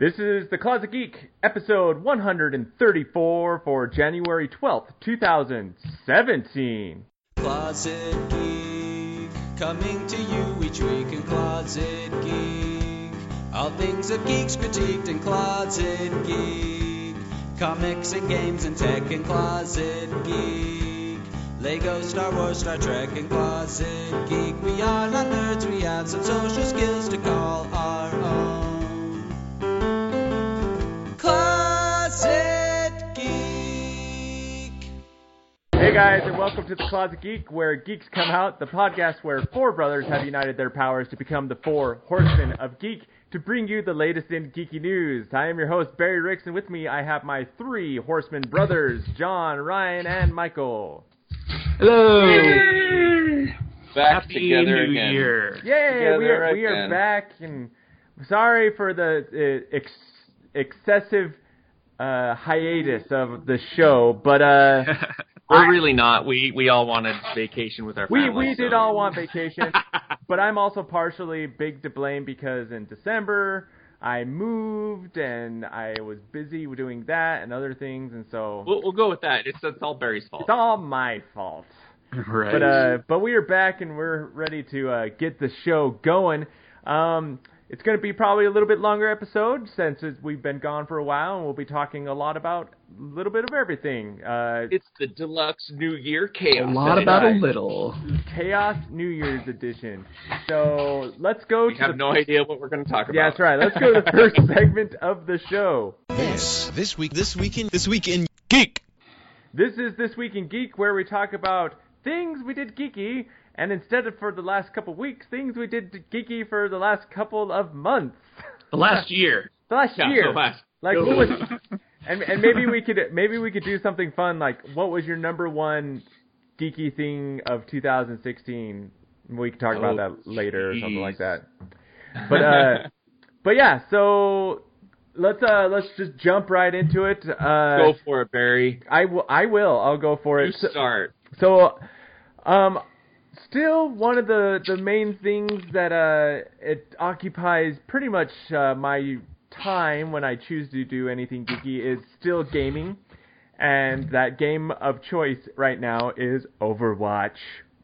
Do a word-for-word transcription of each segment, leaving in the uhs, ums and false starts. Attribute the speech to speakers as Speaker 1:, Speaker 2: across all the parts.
Speaker 1: This is The Closet Geek, episode one thirty-four for January twelfth, twenty seventeen.
Speaker 2: Closet Geek, coming to you each week in Closet Geek. All things of geeks critiqued in Closet Geek. Comics and games and tech in Closet Geek. Lego, Star Wars, Star Trek in Closet Geek. We are not nerds, we have some social skills to call our own. Closet Geek.
Speaker 1: Hey guys, and welcome to The Closet Geek, where geeks come out, the podcast where four brothers have united their powers to become the four horsemen of geek to bring you the latest in geeky news. I am your host, Barry Ricks, and with me I have my three horsemen brothers, John, Ryan, and Michael.
Speaker 3: Hello!
Speaker 4: Yay! Back
Speaker 3: Happy
Speaker 4: together
Speaker 3: New
Speaker 4: again.
Speaker 3: Year.
Speaker 1: Yay,
Speaker 4: Together
Speaker 1: we are, we are
Speaker 4: again.
Speaker 1: back, and sorry for the uh, ex- excessive uh, hiatus of the show, but uh,
Speaker 3: We're really not. We we all wanted vacation with our
Speaker 1: we,
Speaker 3: families.
Speaker 1: we did
Speaker 3: so-
Speaker 1: all want vacation, but I'm also partially big to blame because in December I moved and I was busy doing that and other things, and so
Speaker 3: We'll, we'll go with that. It's, it's all Barry's fault.
Speaker 1: it's all my fault.
Speaker 3: Right.
Speaker 1: But uh, but we are back and we're ready to uh, get the show going. Um, it's going to be probably a little bit longer episode since it's, we've been gone for a while, and we'll be talking a lot about a little bit of everything. Uh,
Speaker 3: It's the deluxe New Year chaos.
Speaker 5: A lot about a
Speaker 1: Right.
Speaker 5: little.
Speaker 1: Chaos New Year's edition. So let's go
Speaker 3: We
Speaker 1: to
Speaker 3: have
Speaker 1: the
Speaker 3: no idea what we're going to talk about.
Speaker 1: Yeah, that's right. Let's go to the first segment of the show.
Speaker 2: This, this week, this weekend, this weekend, geek.
Speaker 1: This is This Week in Geek, where we talk about things we did geeky, and instead of for the last couple weeks, things we did geeky for the last couple of months.
Speaker 5: The last year.
Speaker 1: The last
Speaker 3: Yeah,
Speaker 1: year.
Speaker 3: so last.
Speaker 1: Like what was and and maybe we could maybe we could do something fun like what was your number one geeky thing of two thousand sixteen? We can talk about
Speaker 3: Oh,
Speaker 1: that later or something
Speaker 3: jeez.
Speaker 1: like that. But uh but yeah, so let's uh let's just jump right into it. Uh
Speaker 3: Go for it, Barry.
Speaker 1: I will I will. I'll go for
Speaker 3: You
Speaker 1: it. So-
Speaker 3: start.
Speaker 1: So, um, still one of the, the main things that uh, it occupies pretty much uh, my time when I choose to do anything geeky is still gaming, and that game of choice right now is Overwatch.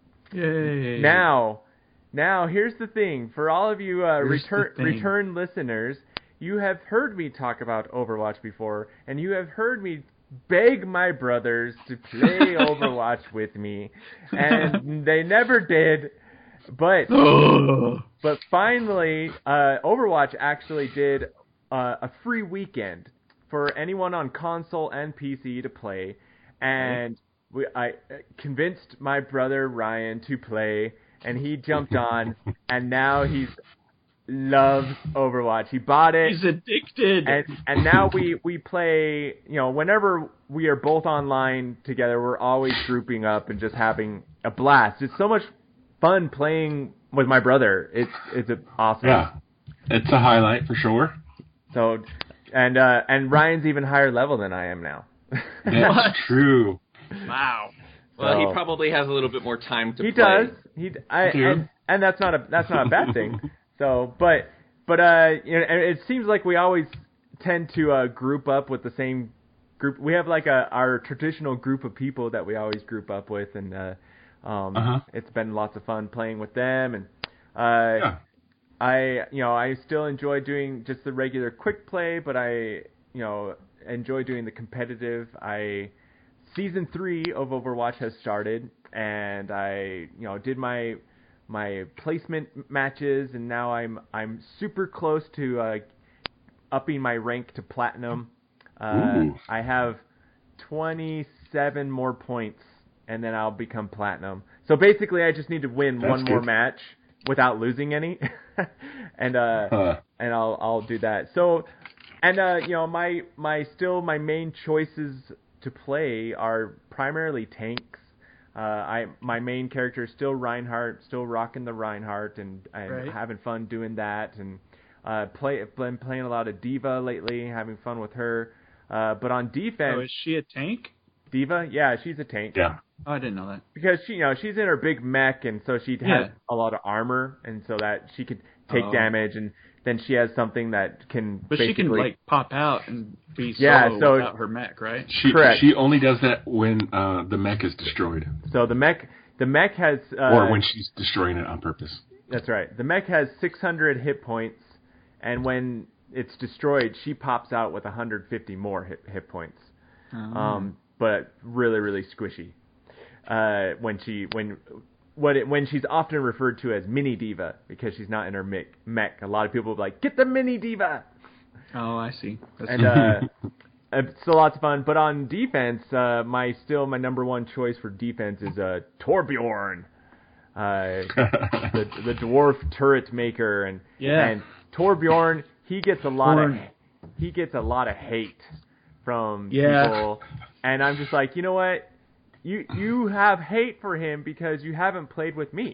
Speaker 5: Yay.
Speaker 1: Now, now here's the thing: for all of you uh,
Speaker 5: Here's
Speaker 1: return
Speaker 5: the thing.
Speaker 1: return listeners, you have heard me talk about Overwatch before, and you have heard me beg my brothers to play Overwatch with me, and they never did. But
Speaker 5: Oh.
Speaker 1: but finally, uh, Overwatch actually did uh, a free weekend for anyone on console and P C to play, and we, I convinced my brother Ryan to play, and he jumped on, and now he's loves Overwatch. He bought it.
Speaker 5: He's addicted.
Speaker 1: And and now we, we play, you know, whenever we are both online together, we're always grouping up and just having a blast. It's so much fun playing with my brother. It's it's awesome.
Speaker 4: Yeah, it's a highlight for sure.
Speaker 1: So, and uh, and Ryan's even higher level than I am now.
Speaker 4: That's true.
Speaker 3: Wow. Well,
Speaker 1: So-
Speaker 3: he probably has a little bit more time to
Speaker 1: He
Speaker 3: play.
Speaker 1: does. He I
Speaker 4: do.
Speaker 1: and, and that's not a that's not a bad thing. So, but but uh, you know, and it seems like we always tend to uh, group up with the same group. We have like a our traditional group of people that we always group up with, and uh, um,
Speaker 4: Uh-huh.
Speaker 1: it's been lots of fun playing with them. And uh,
Speaker 4: Yeah.
Speaker 1: I you know I still enjoy doing just the regular quick play, but I you know enjoy doing the competitive. I season three of Overwatch has started, and I you know did my my placement matches, and now I'm I'm super close to uh, upping my rank to platinum. Uh,
Speaker 4: Ooh.
Speaker 1: I have twenty-seven more points, and then I'll become platinum. So basically, I just need to win
Speaker 4: That's
Speaker 1: one more
Speaker 4: good.
Speaker 1: match without losing any, and uh,
Speaker 4: Uh,
Speaker 1: and I'll I'll do that. So, and uh, you know, my my still my main choices to play are primarily tanks. Uh, I my main character is still Reinhardt, still rocking the Reinhardt, and, and
Speaker 5: Right.
Speaker 1: having fun doing that. And uh, play been playing a lot of Diva lately, having fun with her. Uh, but on defense,
Speaker 5: Oh, is she a tank?
Speaker 1: Diva, yeah, she's a tank.
Speaker 4: yeah.
Speaker 5: Oh, I didn't know that.
Speaker 1: Because she, you know, she's in her big mech, and so she has
Speaker 5: Yeah.
Speaker 1: a lot of armor, and so that she could take
Speaker 5: Oh.
Speaker 1: damage. And then she has something that can.
Speaker 5: But
Speaker 1: basically...
Speaker 5: she can like pop out and be
Speaker 1: yeah,
Speaker 5: solo
Speaker 1: so
Speaker 5: without her mech, right?
Speaker 4: She
Speaker 1: Correct.
Speaker 4: she only does that when uh, the mech is destroyed,
Speaker 1: So the mech the mech has uh,
Speaker 4: or when she's destroying it on purpose.
Speaker 1: That's right. The mech has six hundred hit points, and when it's destroyed, she pops out with one hundred fifty more hit, hit points.
Speaker 5: Oh.
Speaker 1: Um, but really, really squishy. Uh, when she when what it, when she's often referred to as Mini Diva because she's not in her mech. mech. A lot of people will be like, "Get the Mini Diva!"
Speaker 5: Oh, I see. That's
Speaker 1: And uh, it's still lots of fun. But on defense, uh, my still my number one choice for defense is uh, Torbjorn. Uh, the the dwarf turret maker, and
Speaker 5: Yeah.
Speaker 1: and Torbjorn, he gets a lot
Speaker 5: Torn.
Speaker 1: of he gets a lot of hate from
Speaker 5: Yeah.
Speaker 1: people, and I'm just like, you know what, you you have hate for him because you haven't played with me,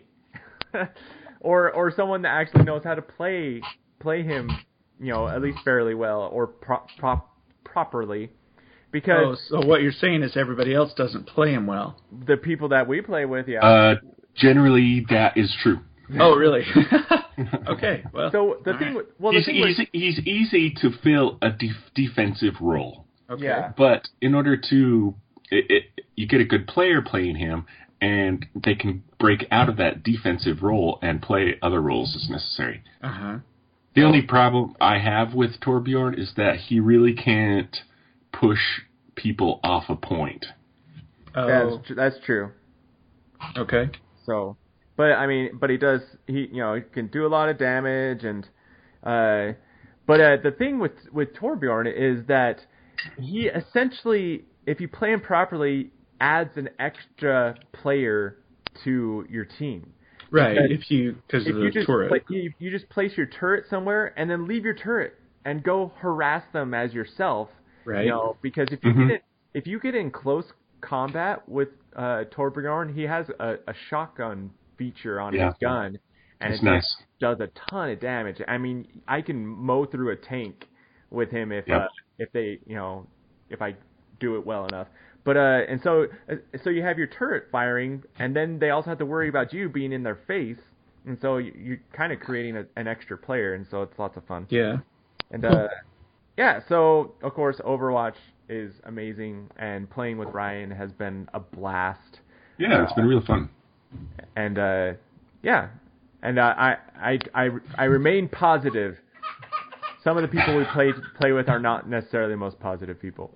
Speaker 1: or or someone that actually knows how to play play him, you know, at least fairly well or pro- pro- properly, because
Speaker 5: Oh, so what you're saying is everybody else doesn't play him well.
Speaker 1: the people that we play with, yeah.
Speaker 4: Uh, generally, that is true.
Speaker 5: Oh, really? Okay. Well.
Speaker 1: so the
Speaker 5: all
Speaker 1: thing
Speaker 5: right.
Speaker 1: with well the
Speaker 4: he's
Speaker 1: thing with
Speaker 4: easy. He's easy to fill a def- defensive role,
Speaker 5: Okay.
Speaker 1: yeah.
Speaker 4: but in order to, it, it, you get a good player playing him, and they can break out of that defensive role and play other roles as necessary.
Speaker 5: Uh huh.
Speaker 4: The only problem I have with Torbjorn is that he really can't push people off a point.
Speaker 5: Oh.
Speaker 1: That's, tr- that's true.
Speaker 5: Okay.
Speaker 1: So, but I mean, but he does. He you know he can do a lot of damage, and uh, but uh, the thing with with Torbjorn is that he essentially, if you play him properly, adds an extra player to your team.
Speaker 5: Right.
Speaker 1: Because
Speaker 5: If you because
Speaker 1: If
Speaker 5: of
Speaker 1: you
Speaker 5: the
Speaker 1: just
Speaker 5: turret.
Speaker 1: pla- you, you just place your turret somewhere and then leave your turret and go harass them as yourself.
Speaker 5: Right.
Speaker 1: You know, because if you
Speaker 4: Mhm.
Speaker 1: get in, if you get in close combat with uh, Torbjorn, he has a, a shotgun feature on
Speaker 4: Yeah.
Speaker 1: his gun, and
Speaker 4: It's
Speaker 1: it
Speaker 4: nice.
Speaker 1: just does a ton of damage. I mean, I can mow through a tank with him if
Speaker 4: Yep.
Speaker 1: uh, if they you know if I do it well enough. But uh, and so uh, so you have your turret firing, and then they also have to worry about you being in their face, and so you, you're kind of creating a, an extra player, and so it's lots of fun.
Speaker 5: Yeah.
Speaker 1: And uh, yeah, so of course Overwatch is amazing, and playing with Ryan has been a blast.
Speaker 4: Yeah, it's been real fun.
Speaker 1: And uh, yeah, and uh, I I I I remain positive. Some of the people we play play with are not necessarily the most positive people.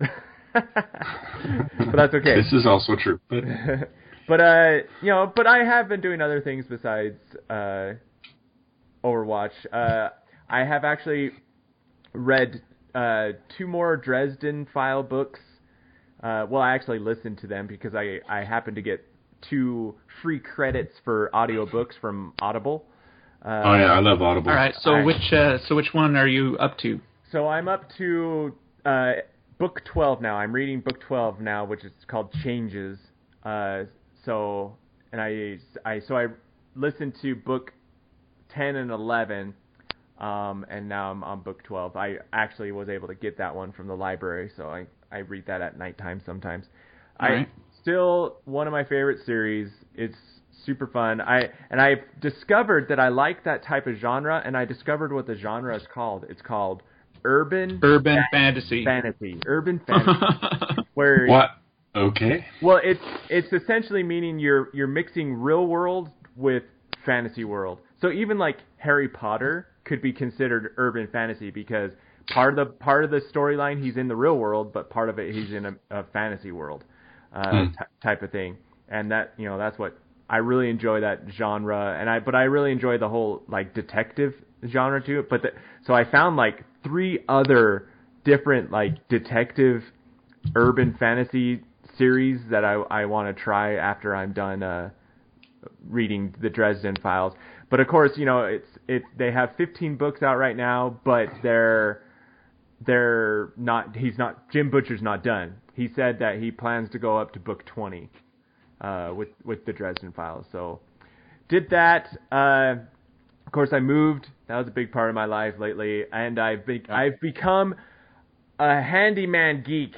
Speaker 1: But that's okay.
Speaker 4: This is also true. But
Speaker 1: But uh, you know, but I have been doing other things besides uh, Overwatch. Uh, I have actually read uh, two more Dresden File books. Uh, well, I actually listened to them because I I happened to get two free credits for audiobooks from Audible. Uh,
Speaker 4: oh yeah, I love Audible.
Speaker 5: All right. So
Speaker 1: I-
Speaker 5: which uh, so which one are you up to?
Speaker 1: So I'm up to uh, book twelve now. I'm reading book twelve now, which is called Changes. Uh, so and I, I so I listened to book ten and eleven, um, and now I'm on book twelve. I actually was able to get that one from the library, so I, I read that at nighttime sometimes.
Speaker 5: All
Speaker 1: I
Speaker 5: right.
Speaker 1: still one of my favorite series. It's super fun. I and I've discovered that I like that type of genre, and I discovered what the genre is called. It's called urban
Speaker 5: Urban fantasy.
Speaker 1: fantasy. Urban fantasy. Where
Speaker 4: What? Okay.
Speaker 1: well, it's it's essentially meaning you're you're mixing real world with fantasy world. So even like Harry Potter could be considered urban fantasy because part of the part of the storyline he's in the real world, but part of it he's in a, a fantasy world uh,
Speaker 4: Hmm.
Speaker 1: t- type of thing. And that you know that's what I really enjoy that genre. And I but I really enjoy the whole like detective genre too. But the, so I found like three other different like detective urban fantasy series that I, I want to try after I'm done uh, reading the Dresden Files. But of course, you know, it's it they have fifteen books out right now, but they're they're not he's not Jim Butcher's not done. He said that he plans to go up to book twenty uh, with with the Dresden Files. So did that. Uh, of course, I moved. That was a big part of my life lately, and I've be- I've become a handyman geek.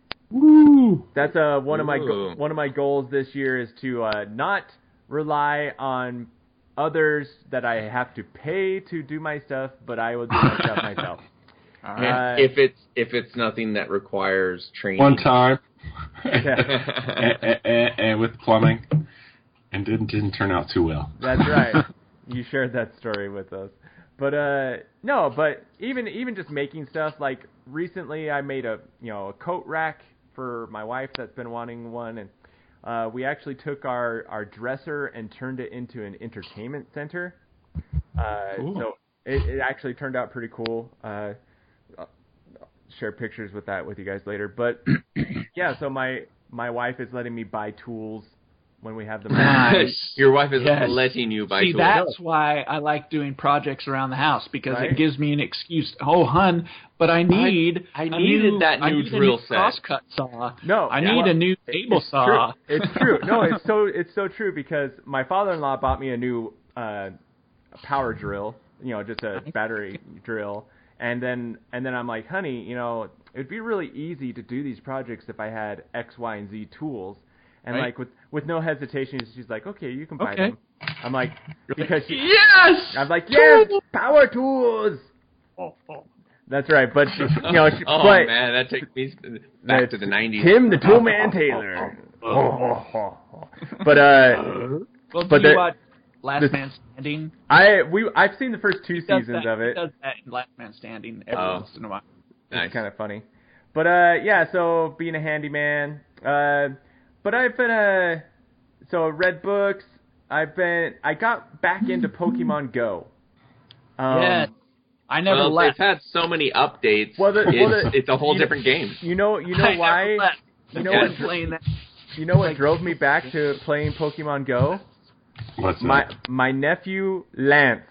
Speaker 4: Woo!
Speaker 1: That's uh, one of my go-
Speaker 2: Ooh.
Speaker 1: one of my goals this year is to uh, not rely on others that I have to pay to do my stuff, but I will do my stuff myself.
Speaker 5: All
Speaker 3: And
Speaker 5: right.
Speaker 1: Uh,
Speaker 3: if it's if it's nothing that requires training.
Speaker 4: One time,
Speaker 1: Yeah.
Speaker 4: and, and, and with plumbing, and didn't didn't turn out too well.
Speaker 1: That's right. You shared that story with us. But uh no, but even even just making stuff, like recently I made a you know a coat rack for my wife that's been wanting one, and uh we actually took our our dresser and turned it into an entertainment center. Uh
Speaker 5: Cool.
Speaker 1: so it, it actually turned out pretty cool. Uh I'll share pictures with that with you guys later. But yeah, so my my wife is letting me buy tools when we have them.
Speaker 5: Nice.
Speaker 3: Your wife is
Speaker 5: Yes.
Speaker 3: letting you buy
Speaker 5: See,
Speaker 3: tools.
Speaker 5: that's why I like doing projects around the house, because
Speaker 1: Right?
Speaker 5: it gives me an excuse. Oh, hun, but I need
Speaker 3: I
Speaker 5: a
Speaker 3: needed
Speaker 5: new,
Speaker 3: that
Speaker 5: I
Speaker 3: new
Speaker 5: need
Speaker 3: drill
Speaker 5: a new
Speaker 3: set.
Speaker 5: crosscut saw.
Speaker 1: No,
Speaker 5: I
Speaker 1: yeah.
Speaker 5: need
Speaker 1: Well,
Speaker 5: a new table
Speaker 1: it's
Speaker 5: saw.
Speaker 1: True. It's true. No, it's so it's so true because my father-in-law bought me a new uh, power drill. You know, just a battery drill, and then and then I'm like, honey, you know, it'd be really easy to do these projects if I had X, Y, and Z tools. And
Speaker 5: Right.
Speaker 1: like with with no hesitation, she's like, okay, you can buy
Speaker 5: Okay.
Speaker 1: them. I'm like, because she,
Speaker 5: Yes.
Speaker 1: I'm like, yes, power tools. That's right, but she, you know, she,
Speaker 3: Oh
Speaker 1: but
Speaker 3: man, that takes me back to the nineties.
Speaker 1: Tim the Toolman Taylor. But uh,
Speaker 5: Well,
Speaker 1: but
Speaker 5: do you
Speaker 1: the-
Speaker 5: watch Last
Speaker 1: the-
Speaker 5: Man Standing?
Speaker 1: I we I've seen the first two
Speaker 5: He does
Speaker 1: seasons
Speaker 5: that-
Speaker 1: of it.
Speaker 5: He does that in Last Man Standing every
Speaker 3: Oh.
Speaker 5: once in a while.
Speaker 3: Nice.
Speaker 1: It's kind of funny. But uh, yeah, so being a handyman. Uh, but I've been uh, so read books. I've been I got back into Pokemon Go. Um,
Speaker 5: yeah. I never
Speaker 3: Well,
Speaker 5: left.
Speaker 3: they've had so many updates.
Speaker 1: Well, the-
Speaker 3: it's,
Speaker 1: well, the-
Speaker 3: it's a whole
Speaker 1: you know-
Speaker 3: different game.
Speaker 1: You know, you know
Speaker 5: I never
Speaker 1: why?
Speaker 5: left.
Speaker 1: You know
Speaker 3: Yeah.
Speaker 1: what?
Speaker 5: Playing that.
Speaker 1: You know what drove me back to playing Pokemon Go?
Speaker 4: What's
Speaker 1: My
Speaker 4: that?
Speaker 1: my nephew Lance,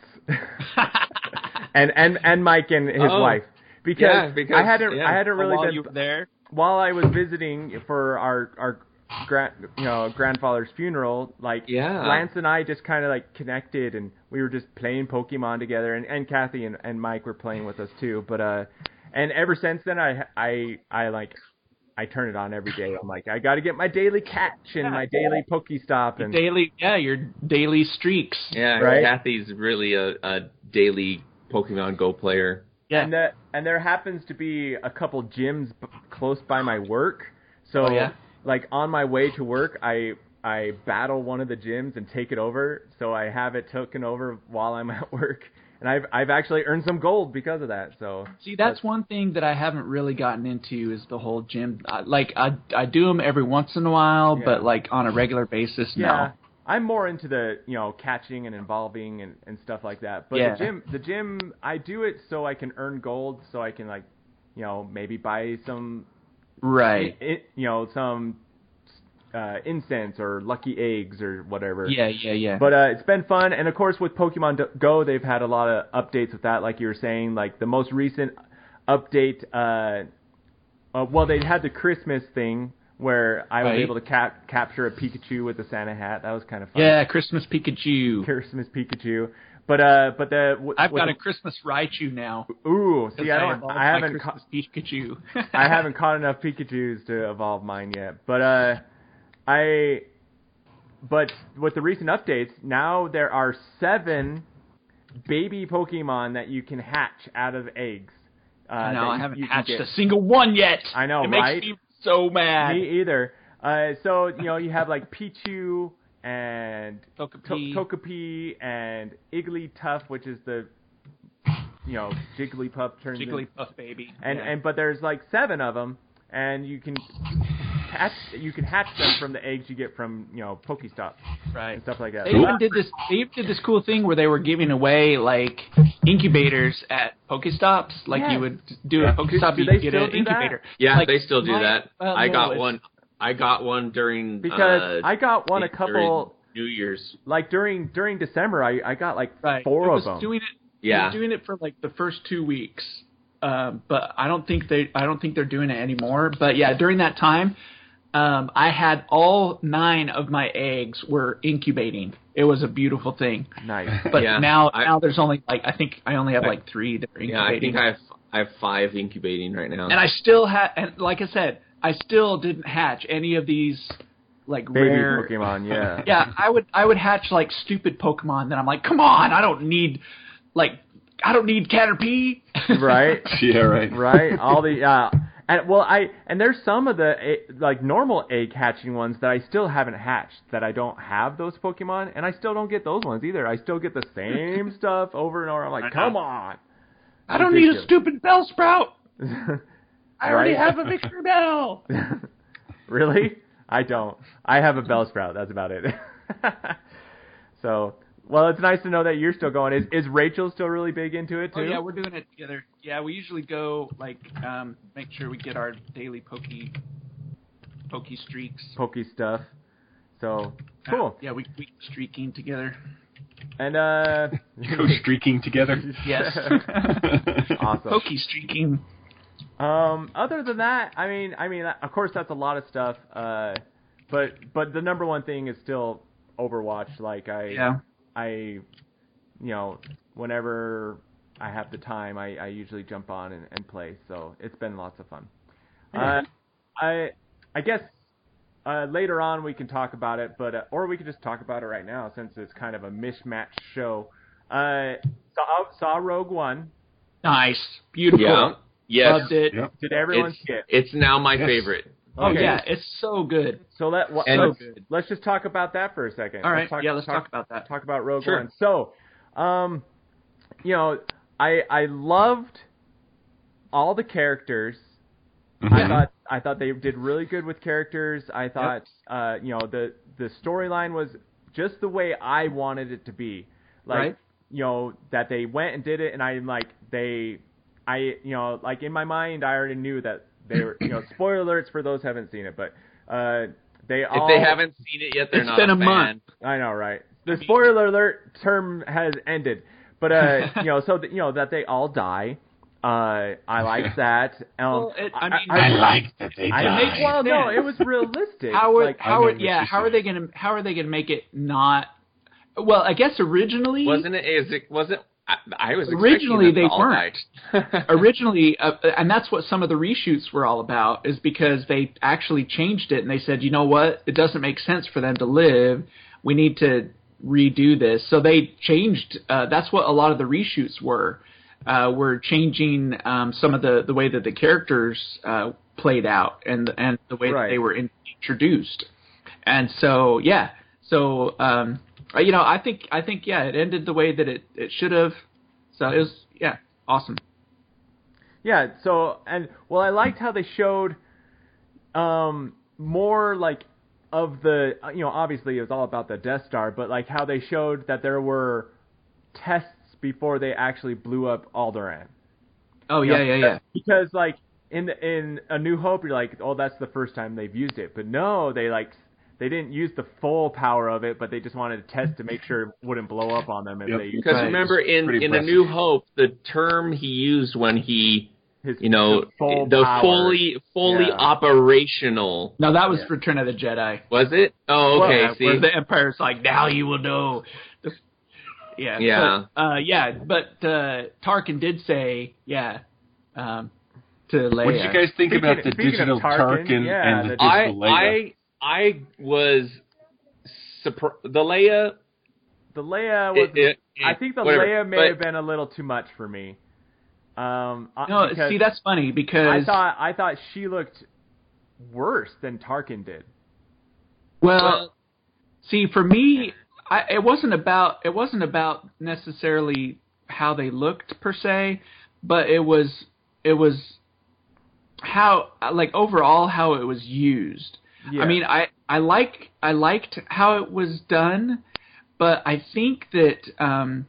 Speaker 1: and and and Mike and his
Speaker 3: Oh.
Speaker 1: wife, because,
Speaker 3: Yeah, because-
Speaker 1: I hadn't
Speaker 3: yeah.
Speaker 1: I hadn't really
Speaker 5: While
Speaker 1: been
Speaker 5: you were there.
Speaker 1: while I was visiting for our our grand you know grandfather's funeral. Like
Speaker 3: Yeah.
Speaker 1: Lance and I just kind of like connected, and we were just playing Pokemon together, and, and Kathy and, and Mike were playing with us too. But uh, and ever since then, I I I like. I turn it on every day. I'm like, I got to get my daily catch and my daily Pokestop, and
Speaker 5: Daily, yeah, your daily streaks.
Speaker 3: Yeah,
Speaker 1: Right?
Speaker 3: Kathy's really a, a daily Pokemon Go player.
Speaker 5: Yeah.
Speaker 1: and that and there happens to be a couple gyms b- close by my work. So
Speaker 5: Oh, yeah?
Speaker 1: like on my way to work, I I battle one of the gyms and take it over. So I have it taken over while I'm at work, and I've I've actually earned some gold because of that. So
Speaker 5: See, that's one thing that I haven't really gotten into is the whole gym. I, like, I I do them every once in a while,
Speaker 1: Yeah.
Speaker 5: but like on a regular basis,
Speaker 1: yeah.
Speaker 5: no.
Speaker 1: I'm more into the, you know, catching and involving and, and stuff like that. But
Speaker 5: Yeah.
Speaker 1: the gym, the gym, I do it so I can earn gold, so I can, like, you know, maybe buy some,
Speaker 5: Right.
Speaker 1: i- i- you know, some uh, incense or lucky eggs or whatever.
Speaker 5: Yeah, yeah, yeah.
Speaker 1: But uh, it's been fun, and of course with Pokemon Go, they've had a lot of updates with that, like you were saying. Like the most recent update, uh, uh, well, they had the Christmas thing where I was
Speaker 5: Right.
Speaker 1: able to cap- capture a Pikachu with the Santa hat. That was kind of fun.
Speaker 5: yeah, Christmas Pikachu.
Speaker 1: Christmas Pikachu. But uh, but the w-
Speaker 5: I've
Speaker 1: with
Speaker 5: got
Speaker 1: the,
Speaker 5: a Christmas Raichu now.
Speaker 1: ooh.
Speaker 5: 'cause
Speaker 1: See, I don't.
Speaker 5: evolved
Speaker 1: I
Speaker 5: my
Speaker 1: haven't. Ca-
Speaker 5: Christmas Pikachu.
Speaker 1: I haven't caught enough Pikachu's to evolve mine yet. But uh, I. But with the recent updates, now there are seven baby Pokemon that you can hatch out of eggs. Uh,
Speaker 5: I know,
Speaker 1: that
Speaker 5: I
Speaker 1: you-
Speaker 5: haven't
Speaker 1: you can
Speaker 5: hatched
Speaker 1: get.
Speaker 5: a single one yet.
Speaker 1: I know,
Speaker 5: it makes
Speaker 1: right?
Speaker 5: me so mad.
Speaker 1: Me either. Uh, so you know, you have like Pichu and to-
Speaker 5: Togepi.
Speaker 1: Togepi and Igglytuff, which is the you know Jigglypuff turns in-
Speaker 5: Jigglypuff baby.
Speaker 1: and
Speaker 5: yeah.
Speaker 1: and but there's like seven of them, and you can hatch you can hatch them from the eggs you get from you know Pokestop
Speaker 5: right.
Speaker 1: and stuff like that.
Speaker 5: They even did this. They even did this cool thing where they were giving away like incubators at Pokestops. Like
Speaker 1: Yes.
Speaker 5: you would do
Speaker 4: Yeah.
Speaker 5: a Pokestop,
Speaker 1: Do
Speaker 5: you
Speaker 1: they
Speaker 5: could get
Speaker 1: still
Speaker 5: an
Speaker 1: do that?
Speaker 5: incubator.
Speaker 3: Yeah,
Speaker 5: Like,
Speaker 3: they still do
Speaker 5: my-
Speaker 3: that.
Speaker 5: well,
Speaker 3: I
Speaker 5: no,
Speaker 3: got
Speaker 5: it's-
Speaker 3: one. I got one during
Speaker 1: because
Speaker 3: uh,
Speaker 1: I got one a
Speaker 3: during
Speaker 1: couple
Speaker 3: New Year's.
Speaker 1: like during during December. I I got like
Speaker 5: Right.
Speaker 1: four
Speaker 5: it
Speaker 1: of
Speaker 5: was
Speaker 1: them.
Speaker 5: Doing it. it
Speaker 3: Yeah.
Speaker 5: was doing it for like the first two weeks. Um, but I don't think they. I don't think they're doing it anymore. But yeah, during that time, um, I had all nine of my eggs were incubating. It was a beautiful thing.
Speaker 1: Nice.
Speaker 5: But
Speaker 3: Yeah,
Speaker 5: now,
Speaker 3: I-
Speaker 5: now there's only like I think I only have
Speaker 3: I-
Speaker 5: like three that are
Speaker 3: Yeah, I
Speaker 5: incubating.
Speaker 3: think I have I have five incubating right now.
Speaker 5: and I still had, and like I said, I still didn't hatch any of these like
Speaker 1: Baby
Speaker 5: rare
Speaker 1: Pokemon, yeah.
Speaker 5: Yeah, I would I would hatch like stupid Pokemon that I'm like, come on, I don't need like I don't need Caterpie.
Speaker 1: Right.
Speaker 4: Yeah, right.
Speaker 1: Right. All the uh, and well, I and there's some of the egg- like normal egg hatching ones that I still haven't hatched. That I don't have those Pokemon, and I still don't get those ones either. I still get the same stuff over and over. I'm like, come on.
Speaker 5: I don't need a
Speaker 1: Ridiculous.
Speaker 5: stupid Bellsprout. I already
Speaker 1: Right?
Speaker 5: have a Victory Bell.
Speaker 1: Really? I don't. I have a Bellsprout. That's about it. So, well, it's nice to know that you're still going. Is is Rachel still really big into it too?
Speaker 5: Oh yeah, we're doing it together. Yeah, we usually go like um, make sure we get our daily pokey pokey streaks.
Speaker 1: Pokey stuff. So cool.
Speaker 5: Uh, yeah, we we streaking together.
Speaker 1: And uh,
Speaker 4: Go streaking together.
Speaker 5: Yes.
Speaker 1: awesome.
Speaker 5: Pokey streaking.
Speaker 1: Um, other than that, I mean, I mean, of course, that's a lot of stuff. Uh, but but the number one thing is still Overwatch. Like I,
Speaker 5: Yeah.
Speaker 1: I, you know, whenever I have the time, I, I usually jump on and, and play. So it's been lots of fun. Uh, I I guess uh, later on we can talk about it, but uh, or we could just talk about it right now since it's kind of a mismatch show. Uh, saw saw Rogue One.
Speaker 5: Nice. Beautiful.
Speaker 3: Yeah. Yes.
Speaker 5: Loved it.
Speaker 4: Yep.
Speaker 1: Did everyone
Speaker 3: It's,
Speaker 1: see it?
Speaker 3: it's now my
Speaker 4: Yes.
Speaker 3: favorite.
Speaker 5: Oh
Speaker 1: Okay.
Speaker 5: yeah, it's so good.
Speaker 1: So let wh-
Speaker 3: And-
Speaker 1: let's,
Speaker 5: So good.
Speaker 1: let's just talk about that for a second.
Speaker 5: All right.
Speaker 1: Let's talk,
Speaker 5: yeah, let's talk, about that.
Speaker 1: talk about Rogue
Speaker 3: Sure.
Speaker 1: One. So, um, you know, I I loved all the characters. I
Speaker 4: Mhm.
Speaker 1: thought I thought they did really good with characters. I thought uh, you know the the storyline was just the way I wanted it to be. Like
Speaker 5: Right.
Speaker 1: you know that they went and did it, and I'm like they, I you know like in my mind I already knew that they were you know spoiler alerts for those who haven't seen it, but uh, they all
Speaker 3: If they haven't seen it yet, they're
Speaker 5: It's
Speaker 3: not
Speaker 5: been
Speaker 3: a
Speaker 5: a
Speaker 3: fan.
Speaker 5: month.
Speaker 1: I know, right? The spoiler alert term has ended, but uh, you know, so that, you know that they all die. Uh, I like that. Um,
Speaker 5: Well, it- I mean-
Speaker 4: I like that they
Speaker 1: I
Speaker 4: died.
Speaker 1: make, well, no,
Speaker 5: sense.
Speaker 1: it was realistic.
Speaker 5: How are
Speaker 1: like,
Speaker 5: how
Speaker 4: know
Speaker 5: are
Speaker 4: what
Speaker 5: yeah
Speaker 4: you
Speaker 5: how are
Speaker 4: said.
Speaker 5: they gonna how are they gonna make it not? Well, I guess originally
Speaker 3: Wasn't it? Is it? Was it? I, I was
Speaker 5: Originally,
Speaker 3: expecting
Speaker 5: they
Speaker 3: them to all
Speaker 5: weren't.
Speaker 3: die.
Speaker 5: originally, uh, and that's what some of the reshoots were all about, is because they actually changed it and they said, you know what, it doesn't make sense for them to live. We need to redo this. So they changed. Uh, that's what a lot of the reshoots were. Uh, were changing um, some of the, the way that the characters uh, played out and and the way
Speaker 1: Right.
Speaker 5: that they were in, introduced. And so yeah, so um, you know, I think I think yeah, it ended the way that it, it should have. So it was yeah, awesome.
Speaker 1: Yeah. So and well, I liked how they showed um more like of the you know obviously it was all about the Death Star, but like how they showed that there were tests before they actually blew up Alderaan.
Speaker 5: Oh yeah, yeah, yeah.
Speaker 1: Because like in the, in A New Hope, you're like, oh, that's the first time they've used it. But no, they like they didn't use the full power of it, but they just wanted to test to make sure it wouldn't blow up on them if
Speaker 4: Yep.
Speaker 1: they used
Speaker 3: Because
Speaker 5: Right.
Speaker 3: remember, in
Speaker 4: Pretty
Speaker 3: in A
Speaker 4: impressive.
Speaker 3: New Hope, the term he used when he,
Speaker 1: his
Speaker 3: you know,
Speaker 1: the full
Speaker 3: the
Speaker 1: power.
Speaker 3: fully fully
Speaker 1: Yeah.
Speaker 3: operational.
Speaker 5: No, that was
Speaker 1: Yeah.
Speaker 5: Return of the Jedi.
Speaker 3: Was it? Oh,
Speaker 1: Well,
Speaker 3: okay.
Speaker 5: Yeah,
Speaker 3: see,
Speaker 5: where the Empire's like, now you will know. Yeah,
Speaker 3: Yeah.
Speaker 5: but, uh, yeah, but uh, Tarkin did say, yeah, um, to Leia.
Speaker 4: What did you guys think
Speaker 1: Speaking-
Speaker 4: about the
Speaker 1: speaking of
Speaker 4: digital
Speaker 1: Tarkin,
Speaker 4: Tarkin,
Speaker 1: yeah,
Speaker 4: and the
Speaker 1: the-
Speaker 3: I
Speaker 4: digital Leia?
Speaker 3: I I was surprised. The Leia.
Speaker 1: The Leia was.
Speaker 3: It, it,
Speaker 1: I think the
Speaker 3: whatever,
Speaker 1: Leia may
Speaker 3: but
Speaker 1: have been a little too much for me. Um, uh,
Speaker 5: No,
Speaker 1: because
Speaker 5: see, that's funny
Speaker 1: I
Speaker 5: because
Speaker 1: thought I thought she looked worse than Tarkin did.
Speaker 5: well,
Speaker 3: Well-
Speaker 5: see, for me, I, it wasn't about it wasn't about necessarily how they looked per se, but it was it was how like overall how it was used.
Speaker 1: Yeah.
Speaker 5: I mean, I I like I liked how it was done, but I think that um,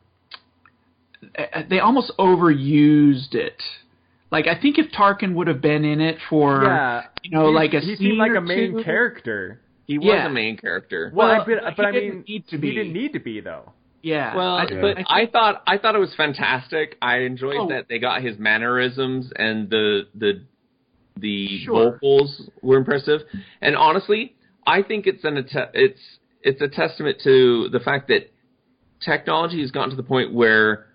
Speaker 5: they almost overused it. Like I think if Tarkin would have been in it for
Speaker 1: yeah,
Speaker 5: you know
Speaker 1: he,
Speaker 5: like a
Speaker 1: he
Speaker 5: scene
Speaker 1: seemed like
Speaker 5: or
Speaker 1: a main
Speaker 5: two,
Speaker 1: character.
Speaker 3: He was
Speaker 5: Yeah.
Speaker 3: a main character.
Speaker 1: Well,
Speaker 5: Well,
Speaker 1: I, but,
Speaker 5: he
Speaker 1: but I
Speaker 5: didn't
Speaker 1: mean,
Speaker 5: need to
Speaker 1: he
Speaker 5: be.
Speaker 1: didn't need to be though.
Speaker 5: Yeah.
Speaker 3: Well,
Speaker 5: I,
Speaker 3: but
Speaker 5: I,
Speaker 3: I thought I thought it was fantastic. I enjoyed
Speaker 5: Oh.
Speaker 3: that they got his mannerisms and the the the
Speaker 5: Sure.
Speaker 3: vocals were impressive. And honestly, I think it's an att- it's it's a testament to the fact that technology has gotten to the point where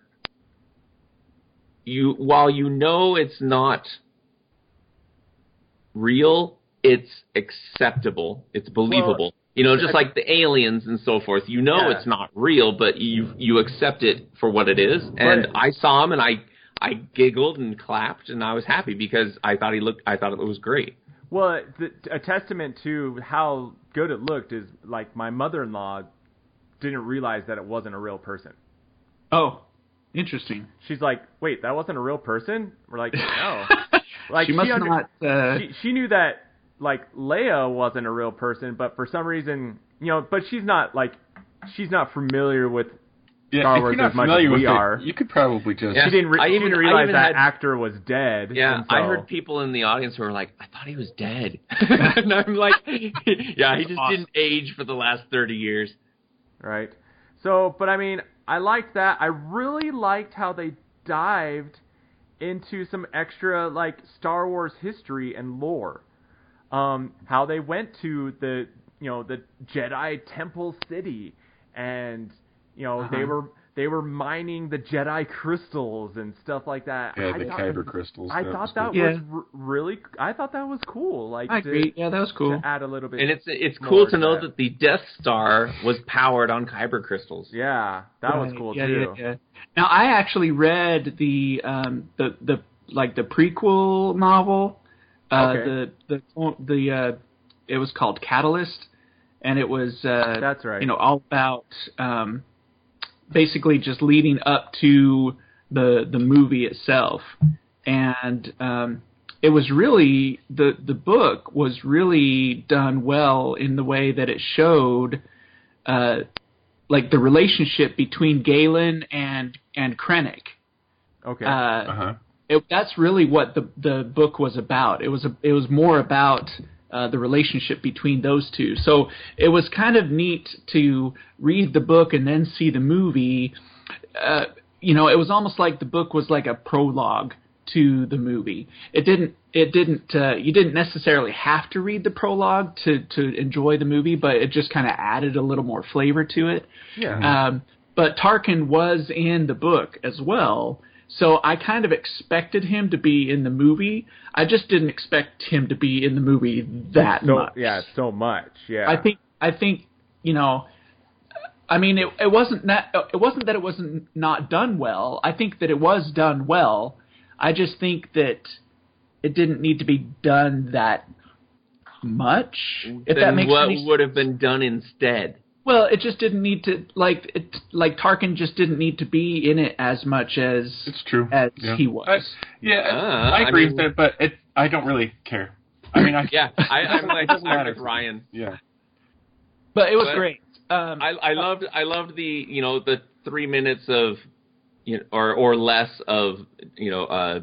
Speaker 3: you while you know it's not real, it's acceptable. It's believable. Well, you know, just like the aliens and so forth. You know, yeah. It's not real, but you you accept it for what it is. And right. I saw him, and I I giggled and clapped, and I was happy because I thought he looked. I thought it was great.
Speaker 1: Well, the, a testament to how good it looked is like my mother-in-law didn't realize that it wasn't a real person.
Speaker 5: Oh, interesting.
Speaker 1: She's like, wait, that wasn't a real person? We're like, no. Like
Speaker 5: she must
Speaker 1: she under-
Speaker 5: not. Uh...
Speaker 1: She, she knew that like Leia wasn't a real person, but for some reason, you know, but she's not like she's not familiar with
Speaker 4: yeah,
Speaker 1: Star Wars as much as we are.
Speaker 4: It, you could probably just.
Speaker 1: Yeah. She didn't, re-
Speaker 3: I
Speaker 1: she
Speaker 3: even,
Speaker 1: didn't realize
Speaker 3: even
Speaker 1: that
Speaker 3: had,
Speaker 1: actor was dead.
Speaker 3: Yeah,
Speaker 1: so.
Speaker 3: I heard people in the audience who were like, I thought he was dead. And I'm like, yeah, he just awesome. didn't age for the last thirty years.
Speaker 1: Right. So, but I mean, I liked that. I really liked how they dived into some extra, like, Star Wars history and lore. Um, how they went to the, you know, the Jedi Temple City, and, you know, uh-huh. they were they were mining the Jedi crystals and stuff like that.
Speaker 4: Yeah,
Speaker 1: I
Speaker 4: the
Speaker 1: thought,
Speaker 4: kyber crystals.
Speaker 1: I
Speaker 4: that
Speaker 1: thought
Speaker 4: was
Speaker 1: that
Speaker 4: cool.
Speaker 1: was
Speaker 5: yeah.
Speaker 1: r- really. I thought that was cool. Like,
Speaker 5: I
Speaker 1: to,
Speaker 5: agree. Yeah, that was cool.
Speaker 1: To add a little bit.
Speaker 3: And it's it's cool to know that. that the Death Star was powered on kyber crystals.
Speaker 1: Yeah, that
Speaker 5: right.
Speaker 1: was cool
Speaker 5: yeah,
Speaker 1: too.
Speaker 5: Yeah, yeah. Now I actually read the um the the like the prequel novel. Uh,
Speaker 1: okay.
Speaker 5: The the the uh, it was called Catalyst, and it was uh,
Speaker 1: that's right.
Speaker 5: You know, all about um, basically just leading up to the the movie itself, and um, it was really the the book was really done well in the way that it showed, uh, like the relationship between Galen and and Krennic.
Speaker 1: Okay.
Speaker 5: Uh,
Speaker 4: uh-huh.
Speaker 5: It, that's really what the the book was about. It was a, it was more about uh, the relationship between those two. So it was kind of neat to read the book and then see the movie. Uh, you know, it was almost like the book was like a prologue to the movie. It didn't it didn't uh, you didn't necessarily have to read the prologue to to enjoy the movie, but it just kind of added a little more flavor to it.
Speaker 1: Yeah.
Speaker 5: Um, but Tarkin was in the book as well. So I kind of expected him to be in the movie. I just didn't expect him to be in the movie that
Speaker 1: so,
Speaker 5: much.
Speaker 1: Yeah, so much. Yeah.
Speaker 5: I think I think you know. I mean, it it wasn't that it wasn't that it wasn't not done well. I think that it was done well. I just think that it didn't need to be done that much. If
Speaker 3: then
Speaker 5: that makes
Speaker 3: what
Speaker 5: any
Speaker 3: would have been done instead?
Speaker 5: Well, it just didn't need to, like, it, like Tarkin just didn't need to be in it as much as
Speaker 4: it's true
Speaker 5: as
Speaker 4: yeah.
Speaker 5: he was.
Speaker 4: I, yeah,
Speaker 3: uh,
Speaker 4: I agree
Speaker 3: I mean,
Speaker 4: with that, but it, I don't really care. I mean, I
Speaker 3: yeah, I, I'm like I'm with Ryan.
Speaker 4: Yeah,
Speaker 5: but it was
Speaker 3: but
Speaker 5: great. Um,
Speaker 3: I, I loved I loved the you know the three minutes of you know, or or less of you know uh,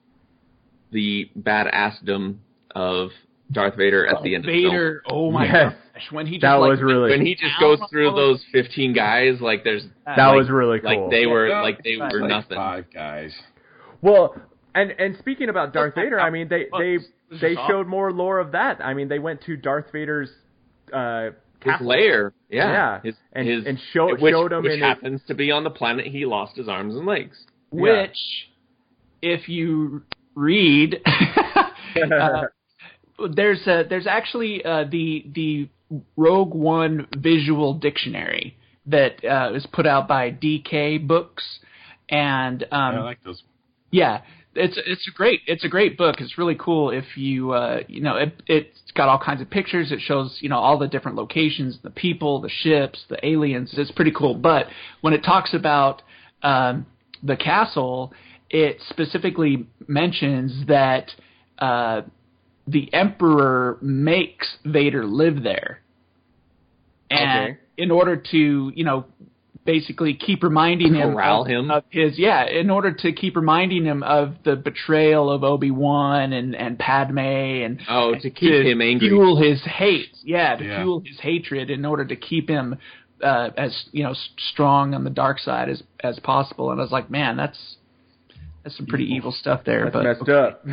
Speaker 3: the badassdom of Darth Vader at
Speaker 5: oh,
Speaker 3: the end
Speaker 5: Vader,
Speaker 3: of the film.
Speaker 5: oh my
Speaker 1: yes.
Speaker 5: gosh, when he just
Speaker 1: that
Speaker 5: like,
Speaker 1: was really
Speaker 3: when he just goes through those fifteen guys like there's
Speaker 1: that
Speaker 3: like,
Speaker 1: was really cool.
Speaker 3: like they were
Speaker 5: yeah,
Speaker 3: like they
Speaker 5: like
Speaker 3: were
Speaker 4: like
Speaker 3: nothing.
Speaker 4: Five guys.
Speaker 1: Well, and and speaking about Darth Vader, I mean they they
Speaker 5: This
Speaker 1: they
Speaker 5: is awesome.
Speaker 1: showed more lore of that. I mean they went to Darth Vader's uh,
Speaker 3: His
Speaker 1: castle.
Speaker 3: lair, yeah,
Speaker 1: Yeah.
Speaker 3: his,
Speaker 1: and
Speaker 3: his,
Speaker 1: and show,
Speaker 3: which,
Speaker 1: showed him
Speaker 3: which
Speaker 1: in
Speaker 3: happens his, to be on the planet he lost his arms and legs.
Speaker 5: Which, if you read, uh, there's a, there's actually uh, the the Rogue One visual dictionary that uh, was put out by D K Books, and um,
Speaker 4: Yeah, I like those.
Speaker 5: yeah, it's it's a great it's a great book. It's really cool. If you uh, you know it it's got all kinds of pictures. It shows you know all the different locations, the people, the ships, the aliens. It's pretty cool. But when it talks about um, the castle, it specifically mentions that uh, the Emperor makes Vader live there, and
Speaker 1: Okay.
Speaker 5: in order to you know. basically keep reminding him
Speaker 3: Corral
Speaker 5: of,
Speaker 3: him.
Speaker 5: of his yeah in order to keep reminding him of the betrayal of Obi-Wan and and Padme and
Speaker 3: Oh, to keep
Speaker 5: to
Speaker 3: him angry.
Speaker 5: fuel his hate yeah to
Speaker 4: Yeah.
Speaker 5: fuel his hatred in order to keep him uh, as you know s- strong on the dark side as as possible. And I was like, man, that's that's some pretty evil, stuff there.
Speaker 1: That's
Speaker 5: but
Speaker 1: messed up.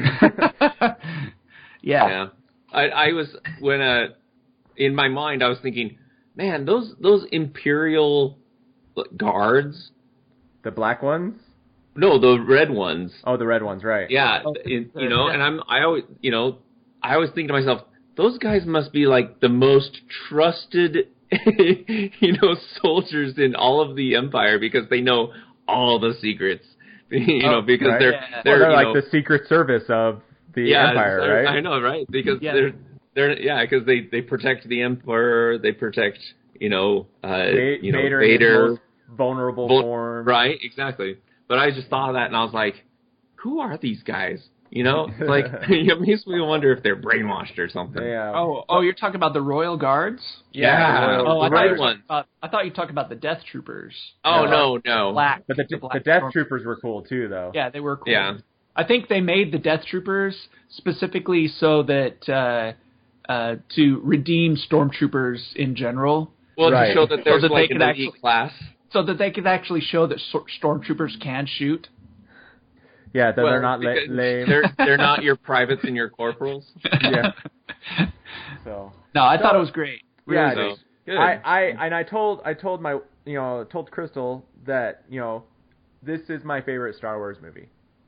Speaker 5: yeah.
Speaker 3: Yeah, I, I was when uh, in my mind I was thinking, man, those those Imperial guards.
Speaker 1: The black ones?
Speaker 3: No, the red ones.
Speaker 1: Oh, the red ones, right.
Speaker 3: Yeah,
Speaker 5: Oh,
Speaker 3: in, you know,
Speaker 5: yeah.
Speaker 3: and I'm I always you know I always think to myself, those guys must be like the most trusted, you know, soldiers in all of the Empire because they know all the secrets. You know,
Speaker 1: oh,
Speaker 3: because
Speaker 1: right.
Speaker 3: they're
Speaker 5: Yeah.
Speaker 3: they're,
Speaker 1: well, they're
Speaker 3: you
Speaker 1: like
Speaker 3: know,
Speaker 1: the Secret Service of the
Speaker 3: yeah,
Speaker 1: Empire, right?
Speaker 3: I know, right? Because
Speaker 5: Yeah.
Speaker 3: they're they're yeah, because they, they protect the Emperor, they protect you know uh
Speaker 1: Va-
Speaker 3: you know
Speaker 1: Vader, in his
Speaker 3: Vader,
Speaker 1: most vulnerable
Speaker 3: Vul-
Speaker 1: form,
Speaker 3: right? Exactly. But I just thought of that and I was like, who are these guys? You know, it's like it makes me wonder if they're brainwashed or something.
Speaker 1: Yeah.
Speaker 5: Oh, oh, you're talking about the Royal Guards?
Speaker 3: Yeah,
Speaker 1: the
Speaker 5: Oh, I
Speaker 3: the
Speaker 5: thought,
Speaker 3: right
Speaker 5: you were talking
Speaker 3: ones.
Speaker 5: about, I thought you talked about the Death Troopers.
Speaker 3: Oh
Speaker 5: Uh,
Speaker 3: no, no.
Speaker 5: Black.
Speaker 1: But the,
Speaker 5: the
Speaker 1: the,
Speaker 5: Black
Speaker 1: Death
Speaker 5: Storm-
Speaker 1: Troopers were cool too, though.
Speaker 5: Yeah, they were cool.
Speaker 3: Yeah.
Speaker 5: I think they made the Death Troopers specifically so that uh, uh, to redeem stormtroopers in general,
Speaker 3: Well,
Speaker 1: Right.
Speaker 3: to show that there's
Speaker 5: So that
Speaker 3: like
Speaker 5: they
Speaker 3: an
Speaker 5: could
Speaker 3: elite
Speaker 5: actually-
Speaker 3: class.
Speaker 5: so that they could actually show that so- stormtroopers can shoot.
Speaker 1: Yeah, that
Speaker 3: Well,
Speaker 1: they're not la-
Speaker 3: because
Speaker 1: lame.
Speaker 3: They're they're not your privates and your corporals.
Speaker 1: Yeah. So
Speaker 5: No, I thought
Speaker 1: So-
Speaker 5: it was great.
Speaker 1: yeah,
Speaker 3: So, good.
Speaker 1: I, I and I told I told my you know told Crystal that you know this is my favorite Star Wars movie.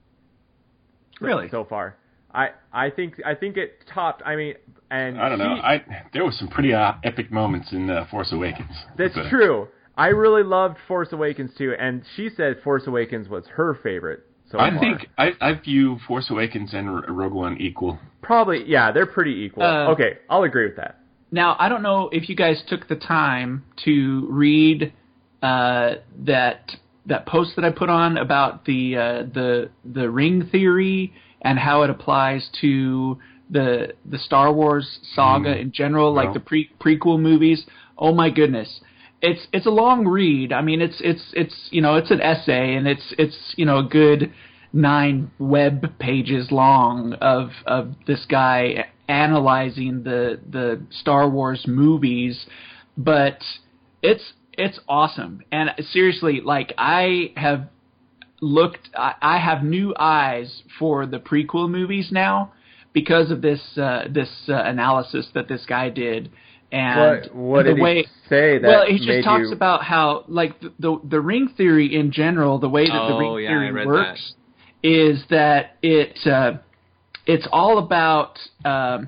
Speaker 1: So,
Speaker 5: Really?
Speaker 1: so far. I I think I think it topped. I mean, and
Speaker 4: I don't know.
Speaker 1: she-
Speaker 4: I there was some pretty uh, epic moments in uh, Force Awakens.
Speaker 1: That's
Speaker 4: But, uh,
Speaker 1: true. I really loved Force Awakens too, and she said Force Awakens was her favorite. So
Speaker 4: I
Speaker 1: far.
Speaker 4: think I, I view Force Awakens and R- Rogue One equal.
Speaker 1: probably yeah, they're pretty equal.
Speaker 5: Uh,
Speaker 1: okay, I'll agree with that.
Speaker 5: Now, I don't know if you guys took the time to read uh, that that post that I put on about the uh, the the ring theory and how it applies to the the Star Wars saga
Speaker 4: Mm.
Speaker 5: in general, like
Speaker 4: No.
Speaker 5: the pre prequel movies. Oh my goodness. It's it's a long read. I mean, it's it's it's you know it's an essay, and it's it's you know a good nine web pages long of of this guy analyzing the the Star Wars movies, but it's it's awesome. And seriously, like I have looked, I, I have new eyes for the prequel movies now because of this uh, this uh, analysis that this guy did. And
Speaker 1: What what
Speaker 5: the
Speaker 1: did
Speaker 5: way,
Speaker 1: he say that
Speaker 5: well, he
Speaker 1: made
Speaker 5: just talks
Speaker 1: you...
Speaker 5: about how, like, the, the the ring theory in general, the way that the
Speaker 3: Oh,
Speaker 5: ring
Speaker 3: yeah, I
Speaker 5: theory
Speaker 3: read
Speaker 5: works is that it uh, it's all about um,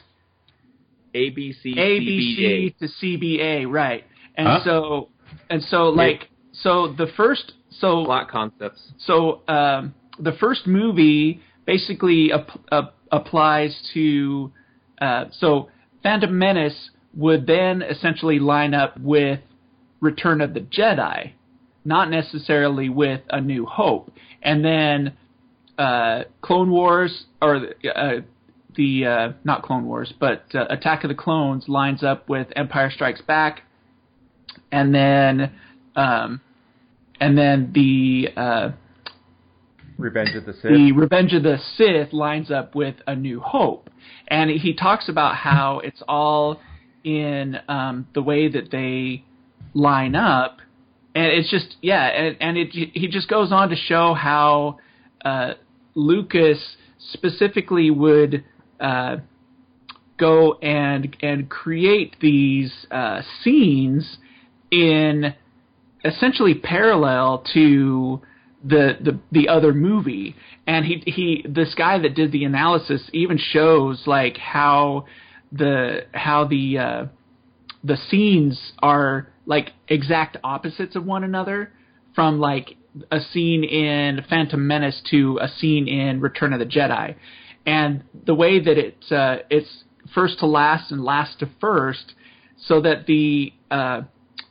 Speaker 3: A B C
Speaker 5: A B C to C B A, right? And
Speaker 4: Huh?
Speaker 5: so and so like so the first so
Speaker 3: Plot concepts.
Speaker 5: so um, the first movie basically ap- ap- applies to uh, so Phantom Menace would then essentially line up with Return of the Jedi, not necessarily with A New Hope, and then uh, Clone Wars or uh, the uh, not Clone Wars, but uh, Attack of the Clones lines up with Empire Strikes Back, and then um, and then the uh,
Speaker 1: Revenge of the Sith.
Speaker 5: the Revenge of the Sith lines up with A New Hope. And he talks about how it's all in um, the way that they line up. And it's just, yeah, and, and it, he just goes on to show how uh, Lucas specifically would uh, go and and create these uh, scenes in essentially parallel to the the the other movie. And he he this guy that did the analysis even shows like how the how the uh, the scenes are like exact opposites of one another, from like a scene in Phantom Menace to a scene in Return of the Jedi. And the way that it's uh, it's first to last and last to first, so that the uh,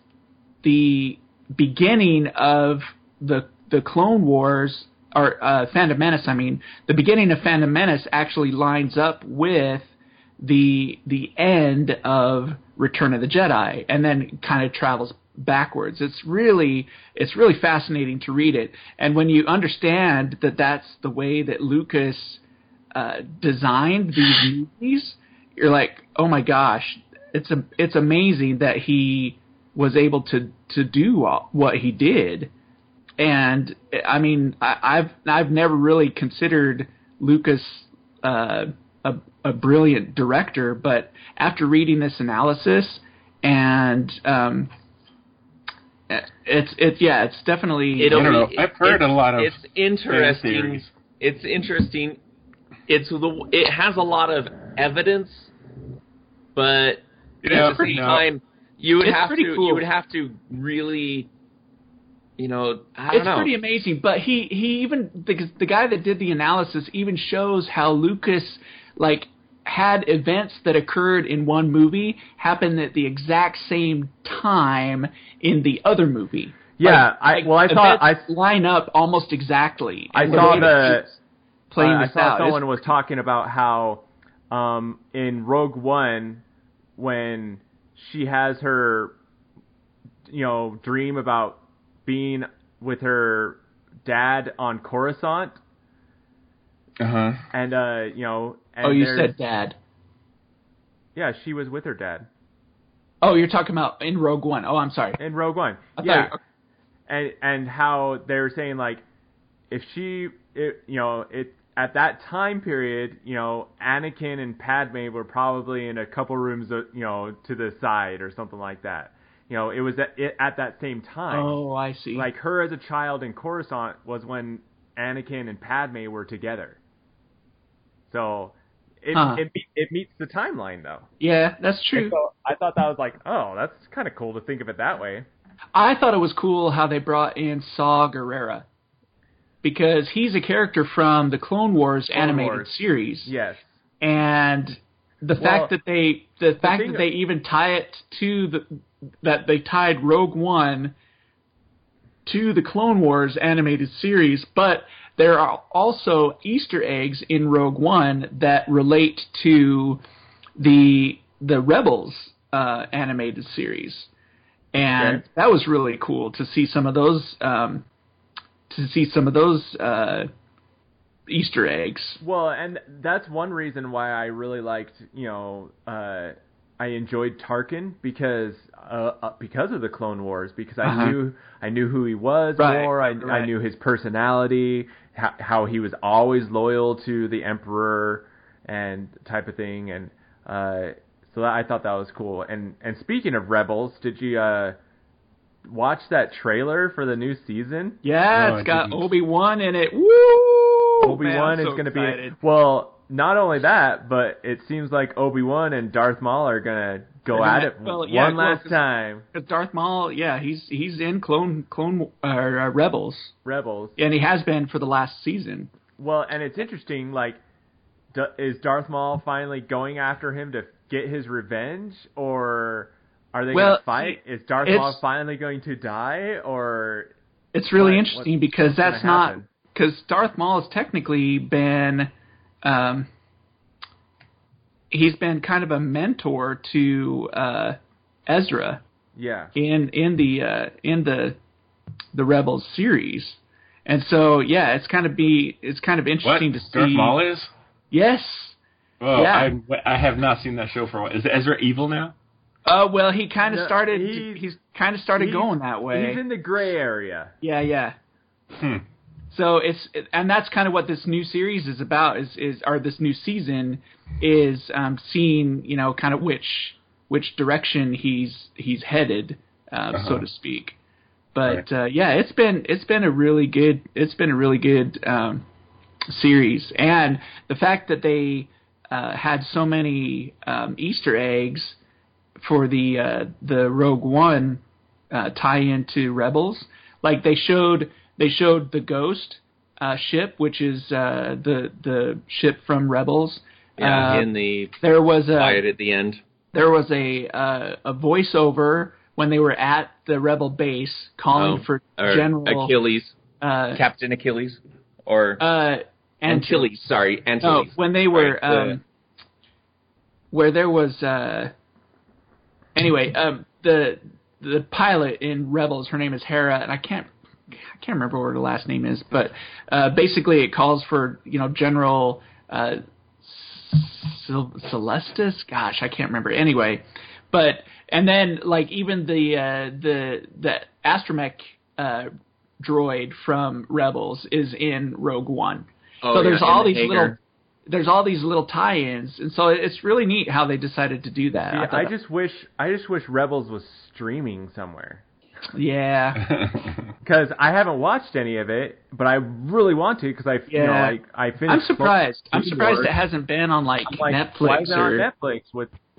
Speaker 5: the beginning of the the Clone Wars, or uh, Phantom Menace, I mean, the beginning of Phantom Menace actually lines up with the the end of Return of the Jedi, and then kind of travels backwards. It's really it's really fascinating to read it, and when you understand that that's the way that Lucas uh, designed these movies, you're like, oh my gosh, it's a it's amazing that he was able to to do all, what he did. And I mean, I, I've I've never really considered Lucas uh, a a brilliant director, but after reading this analysis, and um, it's it's yeah, it's definitely.
Speaker 3: It'll
Speaker 4: I don't know.
Speaker 3: be-
Speaker 4: I've heard
Speaker 3: it's-
Speaker 4: a lot of
Speaker 3: It's interesting.
Speaker 4: theories.
Speaker 3: It's interesting. It's the. It has a lot of evidence but
Speaker 4: Yeah,
Speaker 3: at the same
Speaker 4: no.
Speaker 3: time, you would
Speaker 5: It's
Speaker 3: have
Speaker 5: pretty
Speaker 3: to
Speaker 5: cool.
Speaker 3: you would have to really, you know, I don't
Speaker 5: It's
Speaker 3: know.
Speaker 5: pretty amazing, but he, he even the, the guy that did the analysis even shows how Lucas like had events that occurred in one movie happen at the exact same time in the other movie.
Speaker 1: Yeah,
Speaker 5: Like-
Speaker 1: I
Speaker 5: like
Speaker 1: well I thought I
Speaker 5: events line up almost exactly.
Speaker 1: I
Speaker 5: And
Speaker 1: saw
Speaker 5: way that
Speaker 1: the
Speaker 5: he's playing
Speaker 1: uh, I
Speaker 5: this
Speaker 1: saw
Speaker 5: out.
Speaker 1: someone
Speaker 5: It's-
Speaker 1: was talking about how um, in Rogue One when she has her you know dream about being with her dad on Coruscant
Speaker 4: Uh huh.
Speaker 1: and uh you know and
Speaker 5: oh, you
Speaker 1: there's-
Speaker 5: said dad.
Speaker 1: yeah she was with her dad
Speaker 5: Oh, you're talking about in Rogue One. Oh, I'm sorry.
Speaker 1: in Rogue One
Speaker 5: I thought
Speaker 1: yeah
Speaker 5: you-
Speaker 1: and and how they were saying like if she it, you know it at that time period you know Anakin and Padme were probably in a couple rooms uh, you know to the side or something like that. You know it was at, it, at that same time.
Speaker 5: Oh, I see.
Speaker 1: Like her as a child in Coruscant was when Anakin and Padme were together. So it
Speaker 5: Huh.
Speaker 1: it, it, it meets the timeline though.
Speaker 5: yeah, that's true.
Speaker 1: And so I thought that was like, oh, that's kind of cool to think of it that way.
Speaker 5: I thought it was cool how they brought in Saw Gerrera because he's a character from the Clone Wars
Speaker 1: Clone
Speaker 5: animated
Speaker 1: Wars.
Speaker 5: series,
Speaker 1: Yes.
Speaker 5: and the
Speaker 1: Well,
Speaker 5: fact that they the fact
Speaker 1: thing-
Speaker 5: that they even tie it to the that they tied Rogue One to the Clone Wars animated series, but there are also Easter eggs in Rogue One that relate to the the Rebels uh, animated series, and
Speaker 1: Okay.
Speaker 5: that was really cool to see some of those um, to see some of those uh, Easter eggs.
Speaker 1: Well, and that's one reason why I really liked, you know, uh, I enjoyed Tarkin because uh, uh, because of the Clone Wars because I
Speaker 5: Uh-huh.
Speaker 1: knew I knew who he was
Speaker 5: Right,
Speaker 1: more. I,
Speaker 5: right.
Speaker 1: I knew his personality, how, how he was always loyal to the Emperor and type of thing, and uh, so I thought that was cool. And and speaking of Rebels, did you uh, watch that trailer for the new season?
Speaker 5: Yeah,
Speaker 4: No,
Speaker 5: it's
Speaker 4: I
Speaker 5: got
Speaker 4: didn't.
Speaker 5: Obi-Wan in it. Woo!
Speaker 1: Obi-Wan
Speaker 5: Man, I'm
Speaker 1: is
Speaker 5: so
Speaker 1: going to be
Speaker 5: excited.
Speaker 1: well. Not only that, but it seems like Obi-Wan and Darth Maul are going to go
Speaker 5: They're
Speaker 1: at
Speaker 5: gonna-
Speaker 1: it
Speaker 5: well, yeah,
Speaker 1: one
Speaker 5: well,
Speaker 1: last
Speaker 5: 'cause-
Speaker 1: time.
Speaker 5: Because Darth Maul, yeah, he's he's in Clone Clone uh, uh, Rebels,
Speaker 1: Rebels.
Speaker 5: and he has been for the last season.
Speaker 1: Well, and it's interesting. Like, d- is Darth Maul finally going after him to get his revenge, or are they
Speaker 5: Well,
Speaker 1: going to fight? Is Darth
Speaker 5: it's-
Speaker 1: Maul finally going to die, or
Speaker 5: It's really
Speaker 1: What-
Speaker 5: interesting
Speaker 1: what-
Speaker 5: because
Speaker 1: what's gonna
Speaker 5: that's not
Speaker 1: happen?
Speaker 5: because Darth Maul has technically been, um, he's been kind of a mentor to uh, Ezra
Speaker 1: yeah?
Speaker 5: in in the uh, in the the Rebels series, and so yeah, it's kind of be it's kind of
Speaker 4: What?
Speaker 5: interesting to see.
Speaker 4: Darth Maul is?
Speaker 5: Yes.
Speaker 4: Oh,
Speaker 5: Yeah.
Speaker 4: I, I have not seen that show for a while. Is Ezra evil now?
Speaker 5: Uh, well, he kind of
Speaker 1: No,
Speaker 5: started.
Speaker 1: he's-
Speaker 5: He's, kind of started
Speaker 1: He's-
Speaker 5: going that way.
Speaker 1: He's in the gray area.
Speaker 5: yeah, yeah.
Speaker 4: Hmm.
Speaker 5: So it's and that's kind of what this new series is about. Is is or this new season is um, seeing you know kind of which which direction he's he's headed, uh,
Speaker 4: Uh-huh.
Speaker 5: so to speak. But
Speaker 4: Right.
Speaker 5: uh, yeah, it's been it's been a really good it's been a really good um, series, and the fact that they uh, had so many um, Easter eggs for the uh, the Rogue One uh, tie into Rebels, like they showed they showed the Ghost uh, ship, which is uh, the the ship from Rebels.
Speaker 3: Yeah,
Speaker 5: Uh,
Speaker 3: in the
Speaker 5: there was a
Speaker 3: fight at the end.
Speaker 5: there was a uh, a voiceover when they were at the Rebel base calling
Speaker 3: Oh,
Speaker 5: for
Speaker 3: or
Speaker 5: General
Speaker 3: Achilles,
Speaker 5: uh,
Speaker 3: Captain Achilles, or
Speaker 5: uh,
Speaker 3: Antilles. Sorry,
Speaker 5: No,
Speaker 3: Antilles.
Speaker 5: when they were
Speaker 3: Right, the-
Speaker 5: um, where there was uh, anyway, um, the the pilot in Rebels, her name is Hera, and I can't I can't remember what her last name is, but uh, basically it calls for you know General uh, Sil- Celestis. Gosh, I can't remember. Anyway, but and then like even the uh, the the astromech uh, droid from Rebels is in Rogue One.
Speaker 3: oh,
Speaker 5: so there's
Speaker 3: yeah,
Speaker 5: all
Speaker 3: in the
Speaker 5: these
Speaker 3: hangar.
Speaker 5: little there's all these little tie-ins, and so it's really neat how they decided to do that.
Speaker 1: See,
Speaker 5: I thought
Speaker 1: I
Speaker 5: that-
Speaker 1: just wish I just wish Rebels was streaming somewhere.
Speaker 5: yeah,
Speaker 1: Because I haven't watched any of it, but I really want to because I, you know,
Speaker 5: Yeah.
Speaker 1: I, I finished.
Speaker 5: I'm surprised. I'm
Speaker 1: Clone
Speaker 5: surprised
Speaker 1: Wars.
Speaker 5: it hasn't been on like,
Speaker 1: I'm like, why
Speaker 5: Netflix
Speaker 1: is it
Speaker 5: or
Speaker 1: on Netflix with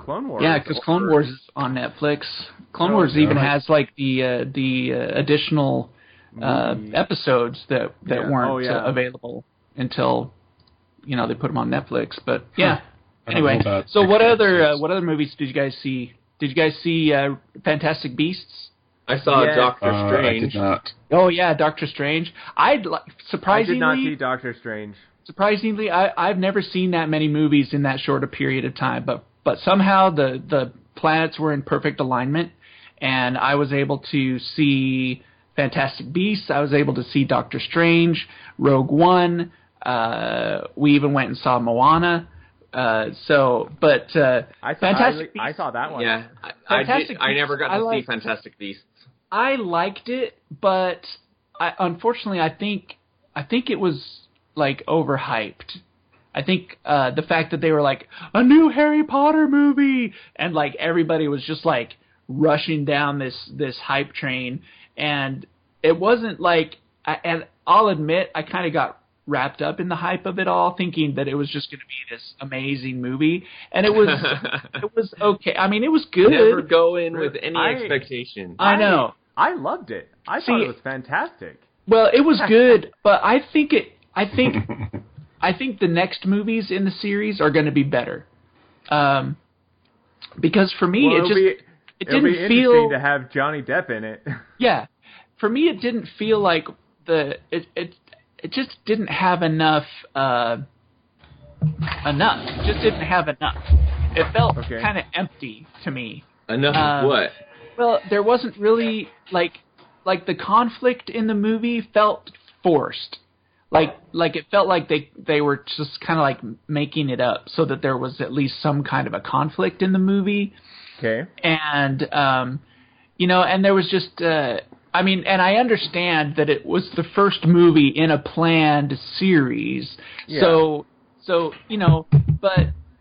Speaker 1: Clone Wars.
Speaker 5: Yeah, because Clone Wars is on Netflix. Clone
Speaker 1: Oh,
Speaker 5: Wars
Speaker 1: yeah.
Speaker 5: even has like the uh, the uh, additional uh,
Speaker 1: Movie.
Speaker 5: episodes that that
Speaker 1: Yeah.
Speaker 5: weren't
Speaker 1: Oh, yeah.
Speaker 5: uh, available until you know they put them on Netflix. But yeah.
Speaker 4: I don't know
Speaker 5: Anyway,
Speaker 4: about
Speaker 5: so what
Speaker 4: extra
Speaker 5: other uh,
Speaker 4: episodes.
Speaker 5: what other movies did you guys see? Did you guys see uh, Fantastic Beasts?
Speaker 3: I saw
Speaker 1: Yes.
Speaker 3: Doctor
Speaker 4: Uh, I
Speaker 3: Strange.
Speaker 4: did not.
Speaker 5: Oh yeah, Doctor Strange. I'd like
Speaker 1: I did
Speaker 5: surprisingly
Speaker 1: not see Doctor Strange.
Speaker 5: surprisingly I I've never seen that many movies in that short a period of time, but but somehow the the planets were in perfect alignment, and I was able to see Fantastic Beasts. I was able to see Doctor Strange, Rogue One. Uh, we even went and saw Moana. Uh, so, but uh,
Speaker 1: I saw,
Speaker 5: Fantastic
Speaker 1: I, I
Speaker 5: Beasts.
Speaker 1: saw that one.
Speaker 3: Yeah, I, I,
Speaker 5: Fantastic
Speaker 3: did, I never got
Speaker 5: Beasts,
Speaker 3: to
Speaker 5: I
Speaker 3: see
Speaker 5: like-
Speaker 3: Fantastic Beasts.
Speaker 5: I liked it, but I, unfortunately, I think I think it was like overhyped. I think uh, the fact that they were like a new Harry Potter movie, and like everybody was just like rushing down this this hype train, and it wasn't like. I, and I'll admit, I kind of got wrapped up in the hype of it all, thinking that it was just going to be this amazing movie, and it was it was okay. I mean, it was good.
Speaker 3: Never go in with any
Speaker 1: I-
Speaker 3: expectation.
Speaker 5: I know.
Speaker 1: I loved it. I
Speaker 5: See-
Speaker 1: thought it was fantastic.
Speaker 5: Well, it was good, but I think it. I think. I think the next movies in the series are going to be better. Um, because for me,
Speaker 1: Well,
Speaker 5: it
Speaker 1: it'll
Speaker 5: just
Speaker 1: be,
Speaker 5: it
Speaker 1: it'll
Speaker 5: didn't
Speaker 1: be interesting
Speaker 5: feel.
Speaker 1: to have Johnny Depp in it.
Speaker 5: Yeah, for me, it didn't feel like the it it it just didn't have enough. Uh, enough. It just didn't have enough. It felt
Speaker 1: Okay.
Speaker 5: kind of empty to me.
Speaker 3: Enough
Speaker 5: uh,
Speaker 3: of what?
Speaker 5: Well, there wasn't really like like the conflict in the movie felt forced. Like like it felt like they they were just kind of like making it up so that there was at least some kind of a conflict in the movie.
Speaker 1: Okay.
Speaker 5: And um you know, and there was just uh I mean, and I understand that it was the first movie in a planned series.
Speaker 1: Yeah.
Speaker 5: So so, you know, but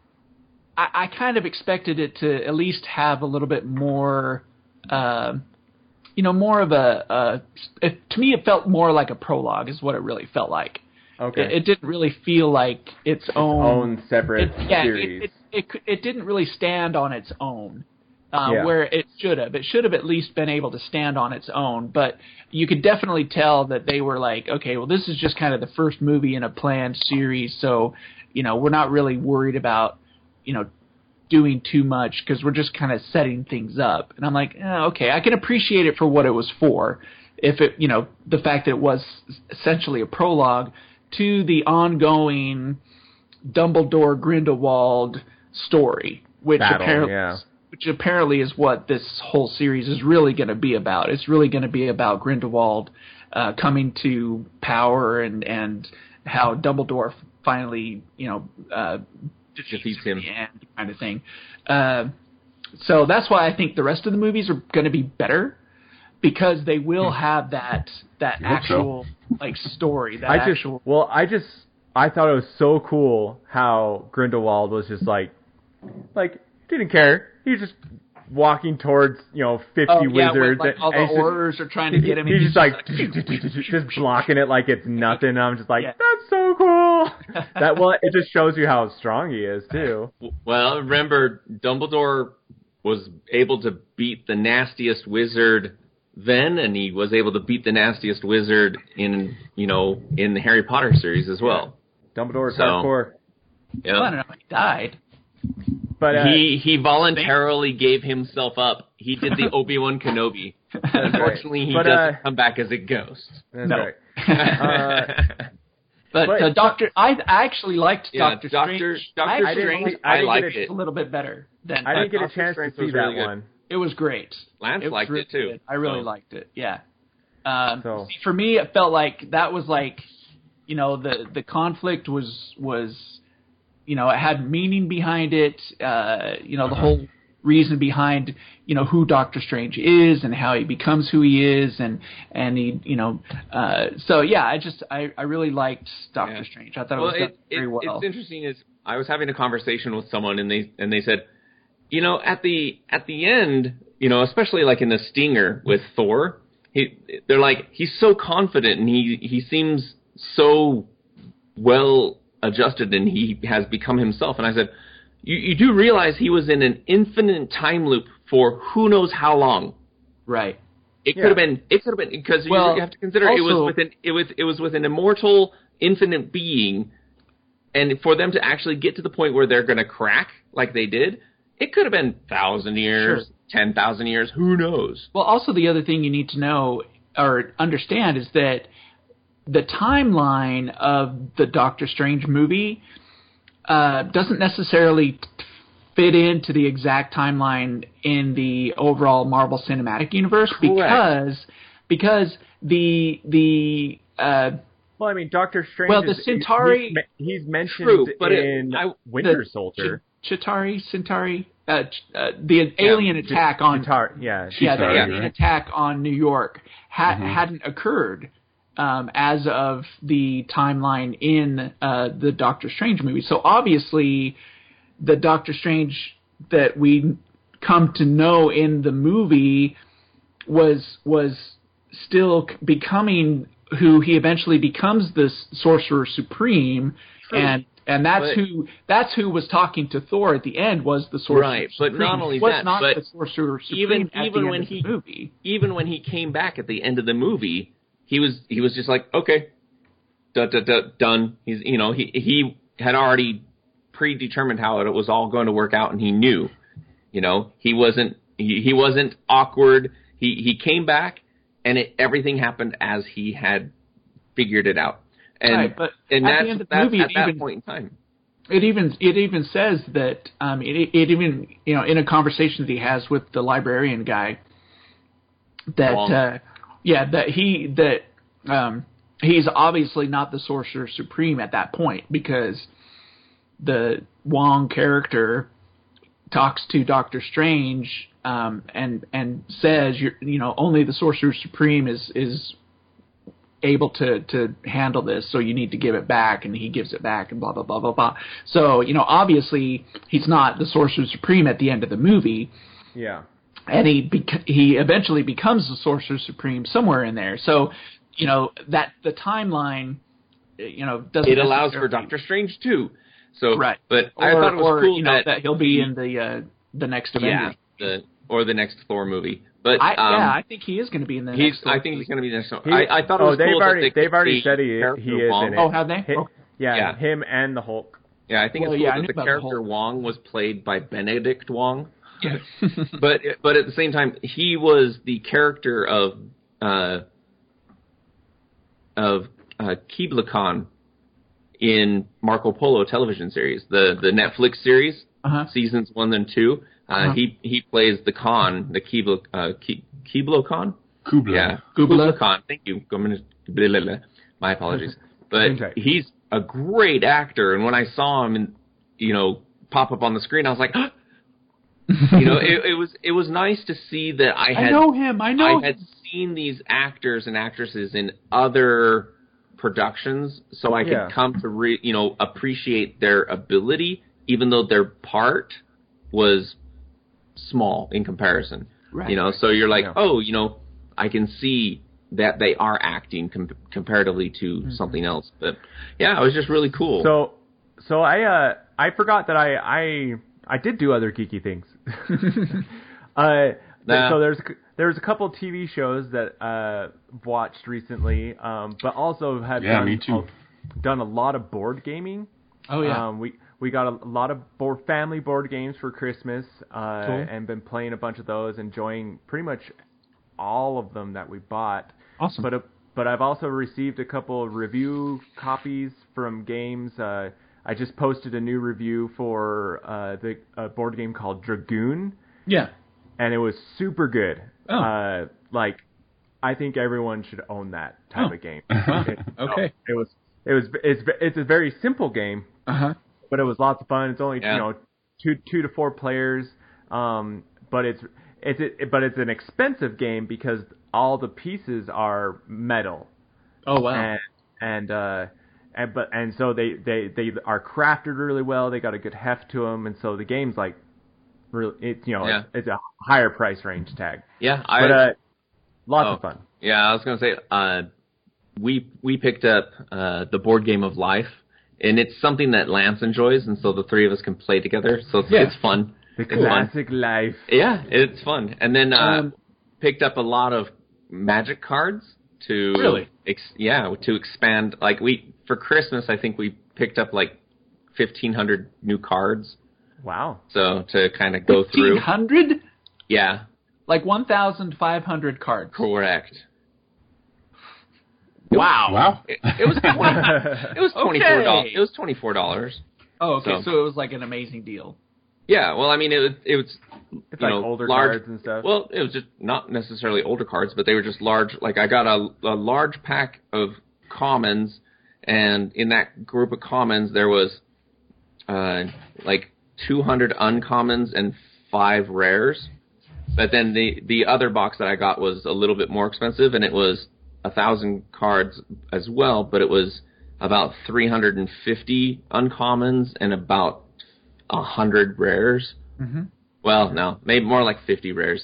Speaker 5: I, I kind of expected it to at least have a little bit more, uh, you know, more of a. a it, to me, it felt more like a prologue, is what it really felt like.
Speaker 1: Okay.
Speaker 5: It, it didn't really feel like its own,
Speaker 1: Own separate
Speaker 5: it, yeah,
Speaker 1: series.
Speaker 5: It, it, it it it didn't really stand on its own. Uh,
Speaker 1: Yeah.
Speaker 5: Where it should have. It should have at least been able to stand on its own, but you could definitely tell that they were like, okay, well, this is just kind of the first movie in a planned series, so, you know, we're not really worried about, you know, doing too much because we're just kind of setting things up. And I'm like, eh, okay, I can appreciate it for what it was for. If it, you know, the fact that it was essentially a prologue to the ongoing Dumbledore Grindelwald story, which
Speaker 1: Battle,
Speaker 5: apparently,
Speaker 1: yeah.
Speaker 5: which apparently is what this whole series is really going to be about. It's really going to be about Grindelwald uh, coming to power and and how Dumbledore finally, you know, uh,
Speaker 3: Defeats him.
Speaker 5: at the end, kind of thing. Uh, so that's why I think the rest of the movies are going to be better, because they will have that that
Speaker 4: I hope so.
Speaker 5: actual like story. That
Speaker 1: I just
Speaker 5: actual
Speaker 1: well, I just I thought it was so cool how Grindelwald was just like, like didn't care. He was just walking towards you know fifty
Speaker 5: oh, yeah, when,
Speaker 1: wizards.
Speaker 5: like, all the
Speaker 1: and he's just-
Speaker 5: horrors are trying to get him.
Speaker 1: He's,
Speaker 5: and
Speaker 1: just like just blocking it like it's nothing. And I'm just like,
Speaker 5: Yeah.
Speaker 1: that's so cool. That well, it just shows you how strong he is too.
Speaker 3: Well, remember, Dumbledore was able to beat the nastiest wizard then, and he was able to beat the nastiest wizard in, you know, in the Harry Potter series as well.
Speaker 1: Dumbledore's
Speaker 3: So-
Speaker 1: hardcore.
Speaker 3: Yeah.
Speaker 5: Well, I don't know. He died.
Speaker 1: But uh,
Speaker 3: he he voluntarily gave himself up. He did the Obi-Wan Kenobi. Unfortunately, he
Speaker 1: But,
Speaker 3: doesn't
Speaker 1: uh,
Speaker 3: come back as a ghost.
Speaker 1: that's
Speaker 5: No.
Speaker 1: right. Uh,
Speaker 5: But,
Speaker 1: But-
Speaker 5: uh, Doctor, I I actually liked
Speaker 3: Yeah,
Speaker 5: Doctor
Speaker 3: Doctor
Speaker 5: Strange.
Speaker 3: Doctor
Speaker 5: I actually
Speaker 1: Strange,
Speaker 5: liked
Speaker 1: I
Speaker 3: I
Speaker 1: didn't
Speaker 3: liked
Speaker 1: get
Speaker 3: it.
Speaker 5: a little bit better than
Speaker 1: I didn't get a
Speaker 3: Doctor
Speaker 1: chance
Speaker 3: Strange
Speaker 1: to see
Speaker 3: was
Speaker 1: that
Speaker 3: really good.
Speaker 1: one.
Speaker 5: It was great.
Speaker 3: Lance
Speaker 5: it was
Speaker 3: liked
Speaker 5: really
Speaker 3: it too.
Speaker 5: good. I really
Speaker 3: So-
Speaker 5: liked it. Yeah. Um,
Speaker 1: So-
Speaker 5: see, for me, it felt like that was like, you know, the the conflict was was, you know, it had meaning behind it. Uh, you know, the whole reason behind, you know, who Doctor Strange is and how he becomes who he is, and and he, you know, uh, so yeah, I just I, I really liked Doctor
Speaker 3: Yeah.
Speaker 5: Strange. I thought it
Speaker 3: Well,
Speaker 5: was done
Speaker 3: it,
Speaker 5: very
Speaker 3: it,
Speaker 5: well.
Speaker 3: it's interesting. Is I was having a conversation with someone, and they and they said, you know, at the at the end, you know, especially like in the Stinger with Thor, he they're like he's so confident and he he seems so well adjusted and he has become himself. And I said, you, you do realize he was in an infinite time loop for who knows how long.
Speaker 5: Right.
Speaker 3: It
Speaker 1: Yeah.
Speaker 3: could have been. It could have been because
Speaker 5: Well,
Speaker 3: you have to consider
Speaker 5: also,
Speaker 3: it was with an it was it was with an immortal, infinite being, and for them to actually get to the point where they're going to crack like they did, it could have been thousand years,
Speaker 5: Sure.
Speaker 3: ten thousand years. Who knows?
Speaker 5: Well, also the other thing you need to know or understand is that the timeline of the Doctor Strange movie uh, doesn't necessarily fit into the exact timeline in the overall Marvel Cinematic Universe
Speaker 3: Correct.
Speaker 5: because because the the uh,
Speaker 1: Well, I mean, Doctor Strange.
Speaker 5: Well, the
Speaker 1: is-
Speaker 5: Centauri-
Speaker 1: He's, me- he's mentioned
Speaker 3: True, but it-
Speaker 1: in
Speaker 3: I-
Speaker 1: Winter
Speaker 5: the
Speaker 1: Soldier.
Speaker 5: Ch- Chitauri Centauri uh, ch- uh, the alien attack on
Speaker 1: Chitauri, yeah.
Speaker 5: yeah, the
Speaker 4: Chitauri,
Speaker 5: alien
Speaker 4: right?
Speaker 5: attack on New York ha-
Speaker 4: Mhm.
Speaker 5: hadn't occurred um, as of the timeline in uh, the Doctor Strange movie. So obviously, the Doctor Strange that we come to know in the movie was was still c- becoming who he eventually becomes, this Sorcerer Supreme,
Speaker 3: True.
Speaker 5: and and that's
Speaker 3: But-
Speaker 5: who that's who was talking to Thor at the end was the Sorcerer
Speaker 3: Right, but
Speaker 5: Supreme.
Speaker 3: not only
Speaker 5: He was
Speaker 3: that,
Speaker 5: not
Speaker 3: but
Speaker 5: the Sorcerer Supreme
Speaker 3: even-
Speaker 5: at
Speaker 3: even
Speaker 5: the
Speaker 3: when
Speaker 5: end of
Speaker 3: he-
Speaker 5: the movie.
Speaker 3: Even when he came back at the end of the movie, he was he was just like, okay, duh, duh, duh, done. He's you know he he had already predetermined how it was all going to work out, and he knew. You know, he wasn't he, he wasn't awkward. He he came back, and it, everything happened as he had figured it out. And
Speaker 5: Right, but
Speaker 3: and
Speaker 5: at
Speaker 3: that's,
Speaker 5: the end of the
Speaker 3: that's
Speaker 5: movie,
Speaker 3: at
Speaker 5: it
Speaker 3: that
Speaker 5: even-
Speaker 3: point in time.
Speaker 5: It even it even says that um, it, it even you know in a conversation that he has with the librarian guy that
Speaker 3: Wong.
Speaker 5: uh, yeah that he that um, he's obviously not the Sorcerer Supreme at that point because the Wong character talks to Doctor Strange um, and and says you're, you know only the Sorcerer Supreme is is able to to handle this, so you need to give it back, and he gives it back, and blah blah blah blah blah. So you know, obviously, he's not the Sorcerer Supreme at the end of the movie,
Speaker 1: Yeah.
Speaker 5: and he bec- he eventually becomes the Sorcerer Supreme somewhere in there. So you know that the timeline, you know, doesn't
Speaker 3: It allows for
Speaker 5: necessarily-
Speaker 3: Doctor Strange too. So,
Speaker 5: right.
Speaker 3: but
Speaker 5: or,
Speaker 3: I thought it was
Speaker 5: or,
Speaker 3: cool
Speaker 5: you know,
Speaker 3: that,
Speaker 5: that he'll be in the uh, the next Avengers.
Speaker 3: yeah, the or the next Thor movie. But
Speaker 5: I,
Speaker 3: um,
Speaker 5: yeah, I think he is going to be in the
Speaker 3: he's.
Speaker 5: next.
Speaker 3: I think he's going to be the next one.
Speaker 1: He-
Speaker 3: I, I thought it
Speaker 1: oh,
Speaker 3: was
Speaker 1: they've
Speaker 3: cool that
Speaker 1: already-
Speaker 3: they
Speaker 1: they've already
Speaker 3: the
Speaker 1: said he-
Speaker 3: character
Speaker 1: he is
Speaker 3: Wong.
Speaker 1: in it.
Speaker 5: Oh, have they?
Speaker 1: Hi-
Speaker 5: Oh,
Speaker 1: yeah,
Speaker 3: Yeah.
Speaker 1: him and the Hulk.
Speaker 3: Yeah, I think
Speaker 5: Well,
Speaker 3: it's cool
Speaker 5: yeah, I
Speaker 3: that
Speaker 5: knew
Speaker 3: the
Speaker 5: about the
Speaker 3: character
Speaker 5: Hulk.
Speaker 3: Wong was played by Benedict Wong. but but at the same time, he was the character of uh, of uh, Kublai Khan in Marco Polo television series, the the Netflix series,
Speaker 5: uh-huh.
Speaker 3: seasons one and two. Uh,
Speaker 5: Uh-huh.
Speaker 3: He he plays the Khan, the Kublai uh, Ki- Kublai Khan.
Speaker 4: Kubla.
Speaker 3: Yeah,
Speaker 5: Kublai.
Speaker 3: Kublai Khan. Thank you. Blah, blah, blah. My apologies. But
Speaker 1: Okay.
Speaker 3: he's a great actor, and when I saw him, and you know, pop up on the screen, I was like, you know, it, it was it was nice to see that I had
Speaker 5: I know him. I know
Speaker 3: I had
Speaker 5: him.
Speaker 3: seen these actors and actresses in other productions, so I could
Speaker 1: Yeah.
Speaker 3: come to re, you know appreciate their ability, even though their part was small in comparison.
Speaker 5: Right.
Speaker 3: You know, so you're like,
Speaker 1: Yeah.
Speaker 3: oh, you know, I can see that they are acting com- comparatively to
Speaker 5: Mm-hmm.
Speaker 3: something else. But yeah, it was just really cool.
Speaker 1: So, so I uh I forgot that I I I did do other geeky things. uh,
Speaker 3: Nah.
Speaker 1: so there's there's a couple T V shows that uh watched recently, um, but also have
Speaker 4: Yeah,
Speaker 1: done
Speaker 4: me too.
Speaker 1: A, done a lot of board gaming.
Speaker 5: Oh yeah.
Speaker 1: Um, we we got a lot of board, family board games for Christmas, uh,
Speaker 5: Cool.
Speaker 1: and been playing a bunch of those, enjoying pretty much all of them that we bought.
Speaker 5: awesome.
Speaker 1: But uh, but I've also received a couple of review copies from games. Uh, I just posted a new review for uh, the a board game called Dragoon,
Speaker 5: yeah.
Speaker 1: and it was super good.
Speaker 5: Oh.
Speaker 1: Uh, like, I think everyone should own that type
Speaker 5: Oh.
Speaker 1: of game.
Speaker 5: Wow.
Speaker 1: It-
Speaker 5: Okay.
Speaker 1: It was it was it's it's a very simple game,
Speaker 5: Uh huh.
Speaker 1: but it was lots of fun. It's only
Speaker 3: Yeah.
Speaker 1: you know two two to four players, um, but it's it's it, but it's an expensive game because all the pieces are metal,
Speaker 5: Oh wow.
Speaker 1: and and uh, and but and so they, they they are crafted really well. They got a good heft to them, and so the game's like really it's you know
Speaker 3: Yeah.
Speaker 1: it's, it's a higher price range tag,
Speaker 3: yeah, I
Speaker 1: but uh, lots
Speaker 3: Oh.
Speaker 1: of fun.
Speaker 3: yeah, I was gonna say uh, we we picked up uh, the board game of life, and it's something that Lance enjoys, and so the three of us can play together. So it's,
Speaker 5: Yeah.
Speaker 3: it's fun.
Speaker 1: The
Speaker 3: It's
Speaker 1: classic
Speaker 3: fun.
Speaker 1: life.
Speaker 3: Yeah, it's fun. And then uh,
Speaker 5: Um,
Speaker 3: picked up a lot of Magic cards to
Speaker 5: Really?
Speaker 3: ex- yeah, to expand. Like we for Christmas, I think we picked up like fifteen hundred new cards.
Speaker 1: Wow.
Speaker 3: So to kind of go
Speaker 5: fifteen
Speaker 3: through.
Speaker 5: hundred?
Speaker 3: Yeah,
Speaker 5: Like one thousand five hundred cards.
Speaker 3: correct.
Speaker 5: Wow.
Speaker 4: Wow.
Speaker 3: It, it was twenty, it was twenty four dollars.
Speaker 5: Okay.
Speaker 3: It was twenty four dollars.
Speaker 5: Oh, okay.
Speaker 3: So-
Speaker 5: So, it was like an amazing deal.
Speaker 3: Yeah, well, I mean, it was it was
Speaker 1: It's
Speaker 3: you
Speaker 1: like
Speaker 3: know,
Speaker 1: older
Speaker 3: large,
Speaker 1: cards and stuff.
Speaker 3: Well, it was just not necessarily older cards, but they were just large. Like I got a, a large pack of commons, and in that group of commons there was uh, like two hundred uncommons and five rares. But then the the other box that I got was a little bit more expensive, and it was a thousand cards as well, but it was about three hundred fifty uncommons and about a hundred rares.
Speaker 5: Mm-hmm.
Speaker 3: Well, no, maybe more like fifty rares.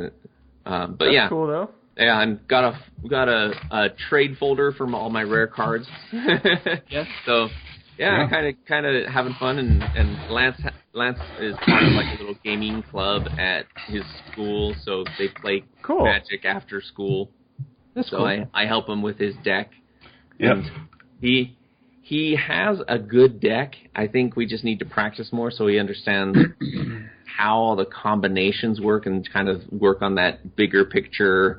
Speaker 3: Um, but
Speaker 1: That's
Speaker 3: yeah,
Speaker 1: cool though.
Speaker 3: yeah, and got a got a, a trade folder from all my rare cards.
Speaker 5: Yes.
Speaker 3: So yeah,
Speaker 4: Yeah.
Speaker 3: kind of kind of having fun, and and Lance Lance is part of like a little gaming club at his school, so they play
Speaker 1: Cool.
Speaker 3: Magic after school.
Speaker 5: That's
Speaker 3: So
Speaker 5: cool.
Speaker 3: I I help him with his deck.
Speaker 4: Yep.
Speaker 3: And he he has a good deck. I think we just need to practice more so he understands how all the combinations work and kind of work on that bigger picture.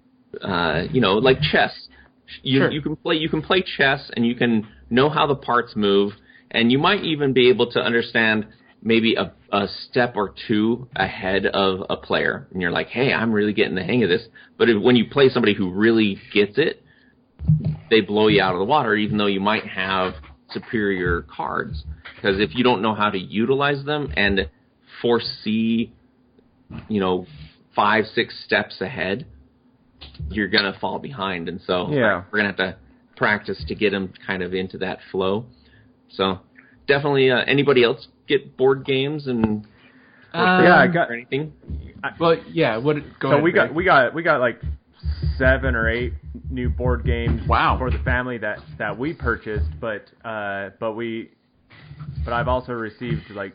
Speaker 3: Uh, you know, like chess. You
Speaker 5: Sure.
Speaker 3: you can play you can play chess and you can know how the parts move, and you might even be able to understand maybe a, a step or two ahead of a player. And you're like, hey, I'm really getting the hang of this. But if, when you play somebody who really gets it, they blow you out of the water, even though you might have superior cards. Because if you don't know how to utilize them and foresee, you know, five, six steps ahead, you're going to fall behind. And so
Speaker 1: Yeah.
Speaker 3: we're going to have to practice to get them kind of into that flow. So definitely uh, anybody else get board games and
Speaker 5: Um,
Speaker 1: Yeah, I got-
Speaker 3: or anything?
Speaker 5: Well, yeah. What? Go
Speaker 1: so
Speaker 5: ahead,
Speaker 1: we got
Speaker 5: Greg.
Speaker 1: we got we got like seven or eight new board games
Speaker 5: Wow.
Speaker 1: for the family that that we purchased, but uh but we but I've also received like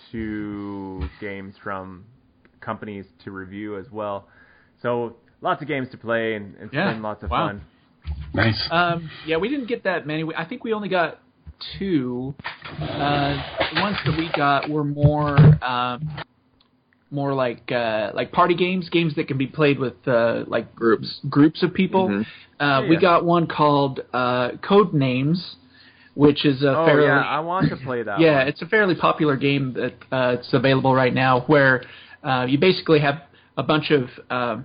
Speaker 1: two games from companies to review as well. So lots of games to play, and it's
Speaker 5: Yeah.
Speaker 1: been lots of
Speaker 5: Wow.
Speaker 1: fun.
Speaker 4: Nice.
Speaker 5: Um, yeah, we didn't get that many. We- I think we only got two. Uh, the ones that we got were more, um, more like uh, like party games, games that can be played with uh, like
Speaker 3: Groups.
Speaker 5: groups of people.
Speaker 3: Mhm.
Speaker 5: Uh, We
Speaker 1: Yeah.
Speaker 5: got one called uh, Code Names, which is a
Speaker 1: Oh
Speaker 5: fairly
Speaker 1: yeah, I want to play that.
Speaker 5: yeah,
Speaker 1: one.
Speaker 5: it's a fairly popular game that uh, it's available right now, where uh, you basically have a bunch of um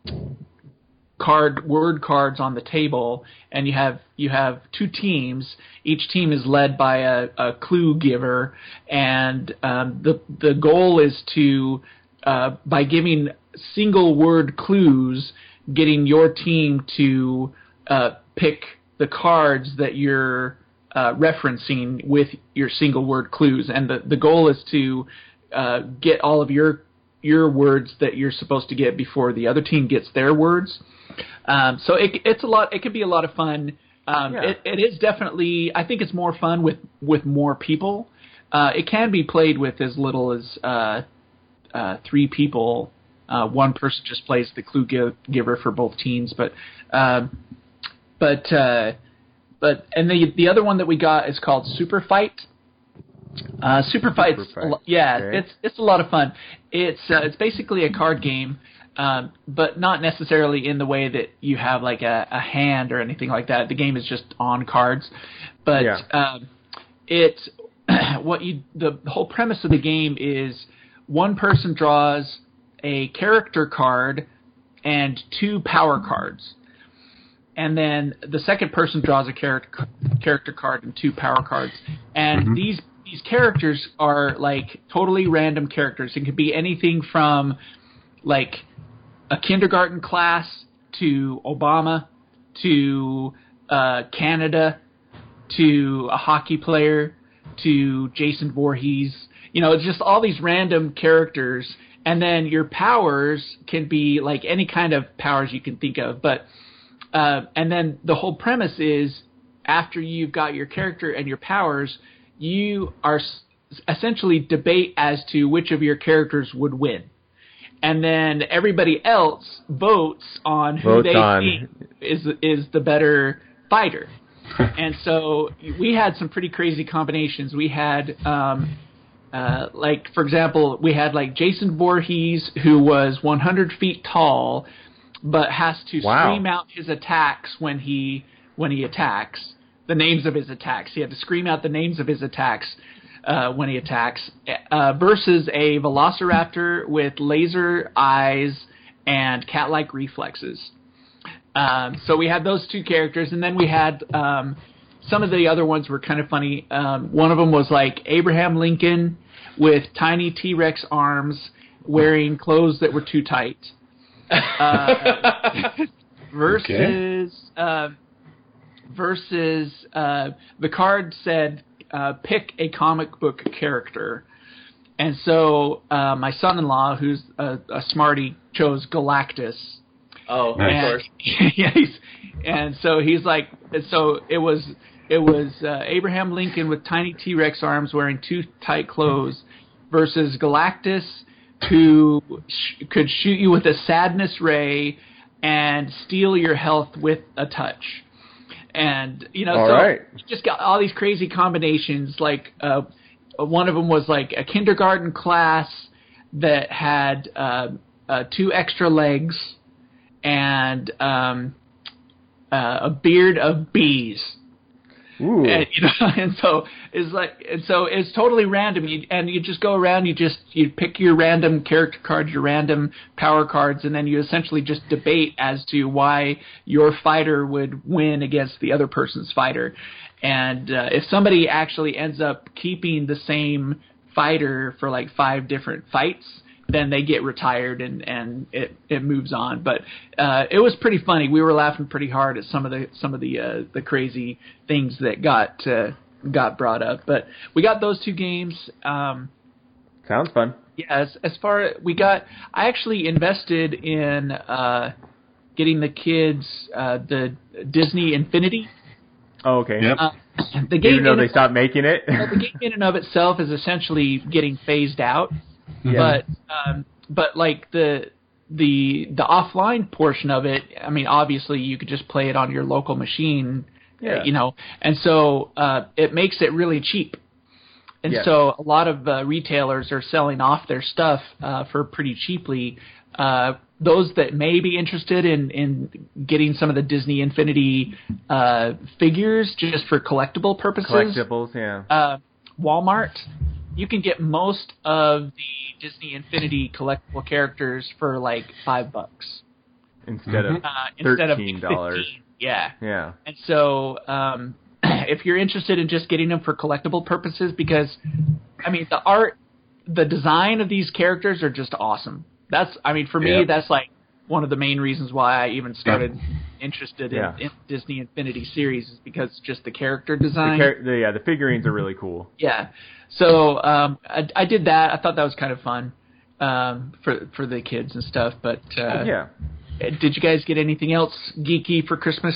Speaker 5: card word cards on the table, and you have you have two teams. Each team is led by a, a clue giver, and um, the the goal is to uh, by giving single word clues, getting your team to uh, pick the cards that you're uh, referencing with your single word clues, and the the goal is to uh, get all of your your words that you're supposed to get before the other team gets their words. Um, so it, it's a lot. It can be a lot of fun. Um,
Speaker 1: Yeah.
Speaker 5: it, it is definitely. I think it's more fun with with more people. Uh, it can be played with as little as uh, uh, three people. Uh, one person just plays the clue give, giver for both teams, but um, but uh, but and the the other one that we got is called Super Fight. Uh, Super Fight's
Speaker 1: Super Fight.
Speaker 5: a lo- yeah,
Speaker 1: Okay.
Speaker 5: it's it's a lot of fun. It's uh, it's basically a card game, um, but not necessarily in the way that you have like a, a hand or anything like that. The game is just on cards, but
Speaker 1: Yeah.
Speaker 5: um, it what you the whole premise of the game is one person draws a character card and two power cards. And then the second person draws a character character card and two power cards. And
Speaker 4: Mhm.
Speaker 5: these these characters are like totally random characters. It could be anything from like a kindergarten class to Obama to uh, Canada to a hockey player to Jason Voorhees. You know, it's just all these random characters. And then your powers can be like any kind of powers you can think of. But uh, and then the whole premise is after you've got your character and your powers, you are s- essentially debate as to which of your characters would win. And then everybody else votes on who
Speaker 1: Votes
Speaker 5: they
Speaker 1: on.
Speaker 5: think is is the better fighter. And so we had some pretty crazy combinations. We had, um, uh, like, for example, we had, like, Jason Voorhees, who was one hundred feet tall, but has to
Speaker 1: Wow.
Speaker 5: scream out his attacks when he when he attacks, the names of his attacks. He had to scream out the names of his attacks uh, when he attacks, uh, versus a velociraptor with laser eyes and cat-like reflexes. Um, so we had those two characters, and then we had um, some of the other ones were kind of funny. Um, one of them was like Abraham Lincoln with tiny T-Rex arms, wearing clothes that were too tight. Uh, versus
Speaker 4: Okay.
Speaker 5: uh, versus uh, the card said uh, pick a comic book character, and so uh, my son-in-law, who's a, a smarty, chose Galactus.
Speaker 3: Oh,
Speaker 4: Nice.
Speaker 3: of course.
Speaker 5: And, yeah, he's, and so he's like, so it was it was uh, Abraham Lincoln with tiny T-Rex arms, wearing too tight clothes, versus Galactus, who sh- could shoot you with a sadness ray and steal your health with a touch. And, you know,
Speaker 1: All
Speaker 5: so
Speaker 1: right.
Speaker 5: you just got all these crazy combinations. Like, uh, one of them was like a kindergarten class that had uh, uh, two extra legs and um, uh, a beard of bees.
Speaker 1: Ooh.
Speaker 5: And, you know, and so it's like, and so it's totally random. You, and you just go around, you just you pick your random character cards, your random power cards, and then you essentially just debate as to why your fighter would win against the other person's fighter. And uh, if somebody actually ends up keeping the same fighter for like five different fights, then they get retired and, and it, it moves on. But uh, it was pretty funny. We were laughing pretty hard at some of the some of the uh, the crazy things that got uh, got brought up. But we got those two games. Um,
Speaker 1: Sounds fun.
Speaker 5: yeah, as, as far as we got, I actually invested in uh, getting the kids uh, the Disney Infinity.
Speaker 1: Oh, okay.
Speaker 4: Yep.
Speaker 5: Uh, the game
Speaker 1: Even though
Speaker 5: in
Speaker 1: they
Speaker 5: and-
Speaker 1: stopped making it.
Speaker 5: well, the game in and of itself is essentially getting phased out.
Speaker 1: Yeah.
Speaker 5: But um, but like the the the offline portion of it, I mean, obviously you could just play it on your local machine,
Speaker 1: Yeah.
Speaker 5: uh, you know, and so uh, it makes it really cheap. And
Speaker 1: Yes.
Speaker 5: so a lot of uh, retailers are selling off their stuff uh, for pretty cheaply. Uh, those that may be interested in, in getting some of the Disney Infinity uh, figures just for collectible purposes,
Speaker 1: Collectibles, yeah.
Speaker 5: uh, Walmart, you can get most of the Disney Infinity collectible characters for like five bucks
Speaker 1: Instead of
Speaker 5: uh, instead of
Speaker 1: thirteen dollars.
Speaker 5: fifteen. Yeah,
Speaker 1: Yeah.
Speaker 5: and so um, if you're interested in just getting them for collectible purposes, because I mean the art, the design of these characters are just awesome. That's I mean for me
Speaker 4: Yep.
Speaker 5: that's like one of the main reasons why I even started interested
Speaker 1: Yeah.
Speaker 5: in, in Disney Infinity series is because just the character
Speaker 1: The,
Speaker 5: design.
Speaker 1: char- the, yeah, the figurines are really cool.
Speaker 5: Yeah. So um, I, I did that. I thought that was kind of fun um, for for the kids and stuff. But uh,
Speaker 1: Yeah.
Speaker 5: did you guys get anything else geeky for Christmas?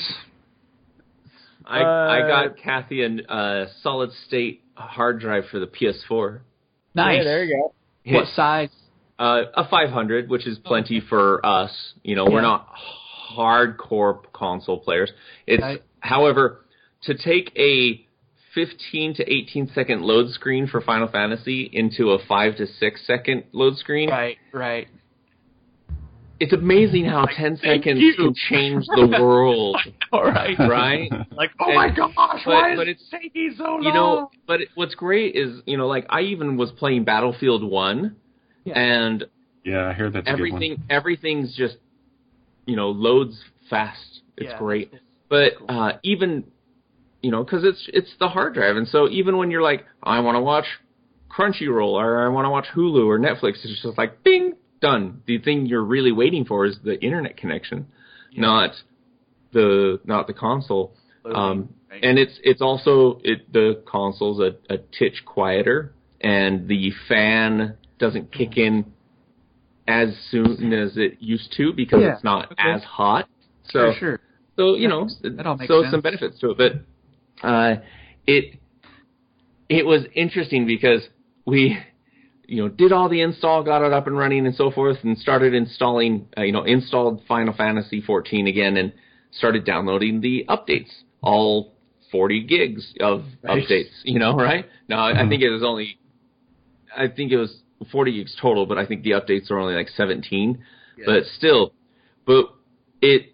Speaker 3: I I
Speaker 1: Uh,
Speaker 3: got Kathy a uh, solid state hard drive for the P S four.
Speaker 5: Nice.
Speaker 1: Yeah, there you go.
Speaker 5: What size?
Speaker 3: Uh, a five hundred, which is plenty for us. You know, we're
Speaker 5: Yeah.
Speaker 3: not hardcore console players. It's,
Speaker 5: Right.
Speaker 3: however, to take a fifteen to eighteen second load screen for Final Fantasy into a five to six second load screen,
Speaker 5: Right, right.
Speaker 3: it's amazing how ten
Speaker 5: thank
Speaker 3: seconds
Speaker 5: you.
Speaker 3: can change the world,
Speaker 5: All right.
Speaker 3: right?
Speaker 5: Like, oh
Speaker 3: And-
Speaker 5: my gosh,
Speaker 3: but-
Speaker 5: why
Speaker 3: but
Speaker 5: is
Speaker 3: it's-
Speaker 5: it taking so long?
Speaker 3: You know, but it- what's great is, you know, like I even was playing Battlefield one,
Speaker 5: Yeah.
Speaker 3: and
Speaker 4: Yeah, I heard that's a good
Speaker 3: everything
Speaker 4: one.
Speaker 3: everything's just, you know, loads fast. It's
Speaker 5: Yeah,
Speaker 3: great.
Speaker 5: it's-
Speaker 3: But uh, even, you know, because it's it's the hard drive, and so even when you're like, I want to watch Crunchyroll or I want to watch Hulu or Netflix, it's just like, bing, done. The thing you're really waiting for is the internet connection, not the not the console. Um,
Speaker 5: right.
Speaker 3: and it's it's also it the console's a, a titch quieter, and the fan doesn't kick in as soon as it used to because
Speaker 5: Yeah,
Speaker 3: it's not
Speaker 5: okay.
Speaker 3: as hot. So
Speaker 5: For sure.
Speaker 3: so you
Speaker 5: That
Speaker 3: know,
Speaker 5: makes- that all makes
Speaker 3: so
Speaker 5: sense.
Speaker 3: some benefits to it, but uh, it it was interesting because we, you know, did all the install, got it up and running and so forth, and started installing, uh, you know, installed Final Fantasy fourteen again and started downloading the updates, all forty gigs of nice. updates, you know, right? No, mm-hmm. I think it was only, I think it was forty gigs total, but I think the updates are only like seventeen. Yeah. But still, but it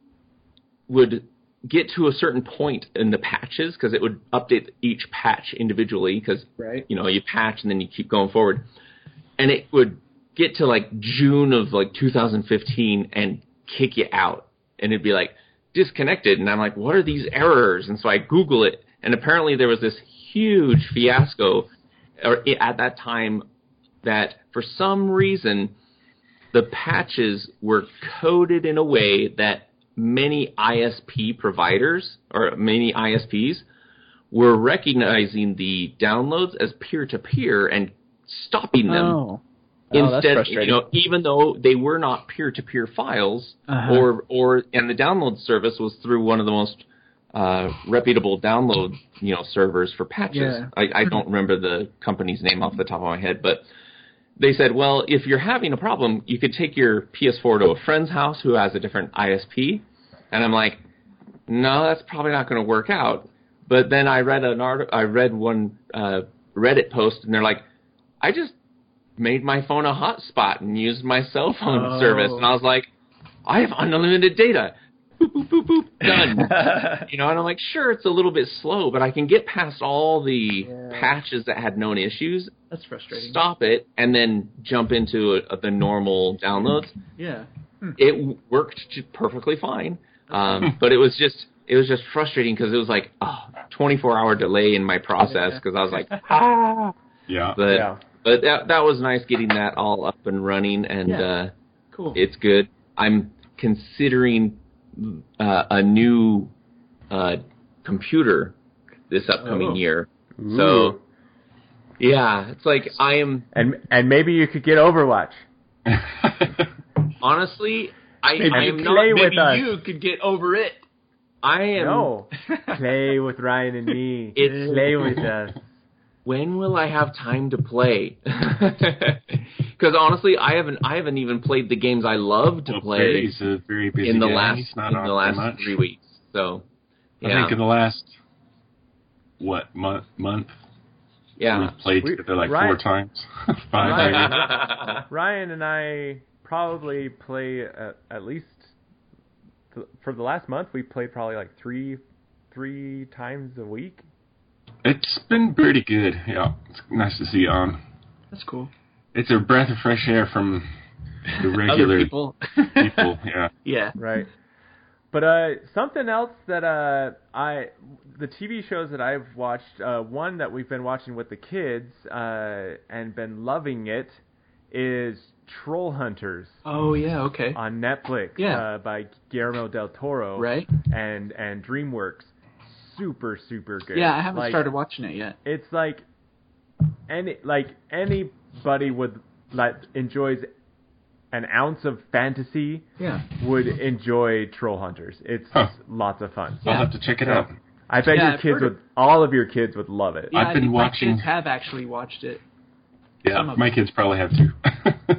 Speaker 3: would get to a certain point in the patches because it would update each patch individually because,
Speaker 5: right.
Speaker 3: you know, you patch and then you keep going forward. And it would get to like June of like two thousand fifteen and kick you out. And it'd be like disconnected. And I'm like, what are these errors? And so I Google it. And apparently there was this huge fiasco or at that time that for some reason the patches were coded in a way that many I S P providers or many I S Ps were recognizing the downloads as peer-to-peer and stopping them.
Speaker 5: Oh.
Speaker 3: Instead,
Speaker 5: oh,
Speaker 3: you know, even though they were not peer-to-peer files,
Speaker 5: uh-huh.
Speaker 3: or or and the download service was through one of the most uh, reputable download you know servers for patches.
Speaker 5: Yeah.
Speaker 3: I, I don't remember the company's name off the top of my head, but they said, well, if you're having a problem, you could take your P S four to a friend's house who has a different I S P. And I'm like, no, that's probably not going to work out. But then I read an art- I read one uh, Reddit post, and they're like, I just made my phone a hotspot and used my cell phone
Speaker 5: oh.
Speaker 3: service. And I was like, I have unlimited data. Boop, boop, boop, boop, done. You know, and I'm like, sure, it's a little bit slow, but I can get past all the
Speaker 5: yeah.
Speaker 3: patches that had known issues.
Speaker 5: That's frustrating.
Speaker 3: Stop it, and then jump into a, a, the normal downloads.
Speaker 5: Yeah. Hmm.
Speaker 3: It worked perfectly fine, um, but it was just it was just frustrating because it was like oh, twenty-four hour delay in my process because I was like ah.
Speaker 4: Yeah.
Speaker 3: But
Speaker 1: yeah.
Speaker 3: but that that was nice getting that all up and running, and
Speaker 5: yeah.
Speaker 3: uh,
Speaker 5: cool.
Speaker 3: It's good. I'm considering uh, a new uh, computer this upcoming
Speaker 5: oh.
Speaker 3: year,
Speaker 1: Ooh.
Speaker 3: so. Yeah, it's like I am...
Speaker 1: And and maybe you could get Overwatch.
Speaker 3: Honestly, I,
Speaker 1: maybe
Speaker 3: I am
Speaker 1: play
Speaker 3: not...
Speaker 1: with
Speaker 5: Maybe
Speaker 1: us.
Speaker 5: you could get over it.
Speaker 3: I am...
Speaker 1: No. Play with Ryan and me.
Speaker 3: It's,
Speaker 1: play with us.
Speaker 3: When will I have time to play? Because honestly, I haven't I haven't even played the games I love to
Speaker 4: well,
Speaker 3: play
Speaker 4: he's a very busy
Speaker 3: in the
Speaker 4: guy.
Speaker 3: last
Speaker 4: He's not
Speaker 3: in
Speaker 4: on
Speaker 3: the last
Speaker 4: much.
Speaker 3: three weeks. So, yeah.
Speaker 4: I think in the last, what, month? month?
Speaker 3: Yeah.
Speaker 4: We've played
Speaker 1: We-
Speaker 4: together like
Speaker 1: Ryan-
Speaker 4: four times. Five
Speaker 1: Ryan,
Speaker 4: maybe.
Speaker 1: Ryan and I probably play at, at least th- for the last month. We played probably like three three times a week.
Speaker 4: It's been pretty good. Yeah, it's nice to see you on.
Speaker 5: That's cool.
Speaker 4: It's a breath of fresh air from the
Speaker 5: Other
Speaker 4: regular
Speaker 5: people.
Speaker 4: people. Yeah.
Speaker 5: Yeah.
Speaker 1: Right. But uh, something else that uh, I, the T V shows that I've watched, uh, one that we've been watching with the kids uh, and been loving it is Troll Hunters.
Speaker 5: Oh yeah. Okay.
Speaker 1: On Netflix.
Speaker 5: Yeah.
Speaker 1: Uh, by Guillermo del Toro.
Speaker 5: Right.
Speaker 1: And and DreamWorks. Super super good.
Speaker 5: Yeah, I haven't
Speaker 1: like,
Speaker 5: started watching it yet.
Speaker 1: It's like any like anybody would like enjoys an ounce of fantasy
Speaker 5: Yeah.
Speaker 1: would enjoy Troll Hunters. It's
Speaker 4: Huh.
Speaker 1: lots of fun.
Speaker 4: I'll have to check it out.
Speaker 1: I bet
Speaker 5: Yeah,
Speaker 1: your
Speaker 5: I've
Speaker 1: kids
Speaker 5: heard
Speaker 1: would, all of your kids would love it.
Speaker 5: Yeah,
Speaker 4: I've
Speaker 5: I
Speaker 4: been
Speaker 5: think
Speaker 4: watching-
Speaker 5: My kids have actually watched it.
Speaker 4: Yeah,
Speaker 5: Some of
Speaker 4: my
Speaker 5: them.
Speaker 4: kids probably have too.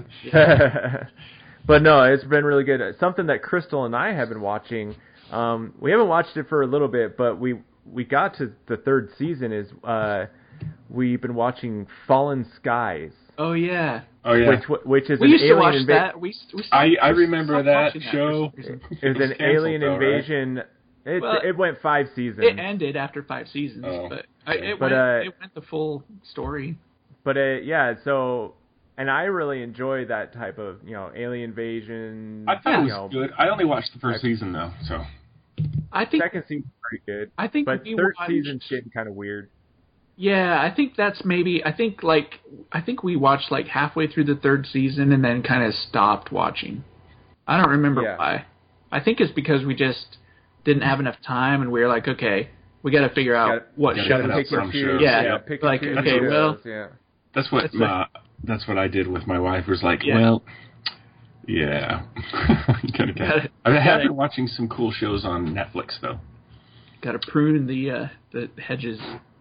Speaker 1: But no, it's been really good. Something that Crystal and I have been watching. Um, we haven't watched it for a little bit, but we we got to the third season. Is uh, we've been watching Fallen Skies,
Speaker 5: Oh yeah.
Speaker 4: Oh yeah.
Speaker 1: which which is
Speaker 5: We
Speaker 1: an
Speaker 5: used to
Speaker 1: alien
Speaker 5: watch
Speaker 1: inva-
Speaker 5: that. We, we
Speaker 4: I I
Speaker 5: we
Speaker 4: remember
Speaker 5: stopped
Speaker 4: that
Speaker 5: watching
Speaker 4: show.
Speaker 5: for some reason.
Speaker 1: Is an
Speaker 4: canceled
Speaker 1: alien
Speaker 4: though, right?
Speaker 1: invasion. It
Speaker 5: Well,
Speaker 1: it went five seasons.
Speaker 5: It ended after five seasons,
Speaker 4: Oh,
Speaker 5: but I, it
Speaker 1: But,
Speaker 5: went.
Speaker 1: uh,
Speaker 5: it went the full story.
Speaker 1: But uh, yeah, so and I really enjoy that type of you know alien invasion.
Speaker 4: I thought
Speaker 1: you
Speaker 4: it was
Speaker 1: know,
Speaker 4: good. I only watched the first
Speaker 1: I-
Speaker 4: season though, so
Speaker 5: I think.
Speaker 1: Second season's pretty good,
Speaker 5: I think
Speaker 1: but
Speaker 5: we
Speaker 1: third
Speaker 5: watched,
Speaker 1: season's getting kind of weird.
Speaker 5: Yeah, I think that's maybe. I think like I think we watched like halfway through the third season and then kind of stopped watching. I don't remember
Speaker 1: Yeah.
Speaker 5: why. I think it's because we just didn't have enough time and we were like, okay, we got to figure out
Speaker 1: Gotta-
Speaker 5: what
Speaker 4: gotta
Speaker 5: show
Speaker 4: cut
Speaker 5: to
Speaker 4: out
Speaker 1: pick and
Speaker 4: some
Speaker 1: choose.
Speaker 4: shows.
Speaker 5: Yeah,
Speaker 1: yeah, pick and
Speaker 5: like,
Speaker 1: choose
Speaker 5: okay,
Speaker 1: shows,
Speaker 5: well-
Speaker 1: yeah.
Speaker 4: that's what
Speaker 5: That's
Speaker 4: my, that's what I did with my wife. Was like,
Speaker 5: Yeah.
Speaker 4: well, yeah, you gotta get.
Speaker 5: Gotta-
Speaker 4: I have
Speaker 5: gotta-
Speaker 4: been watching some cool shows on Netflix though.
Speaker 5: got to prune the uh, the hedges.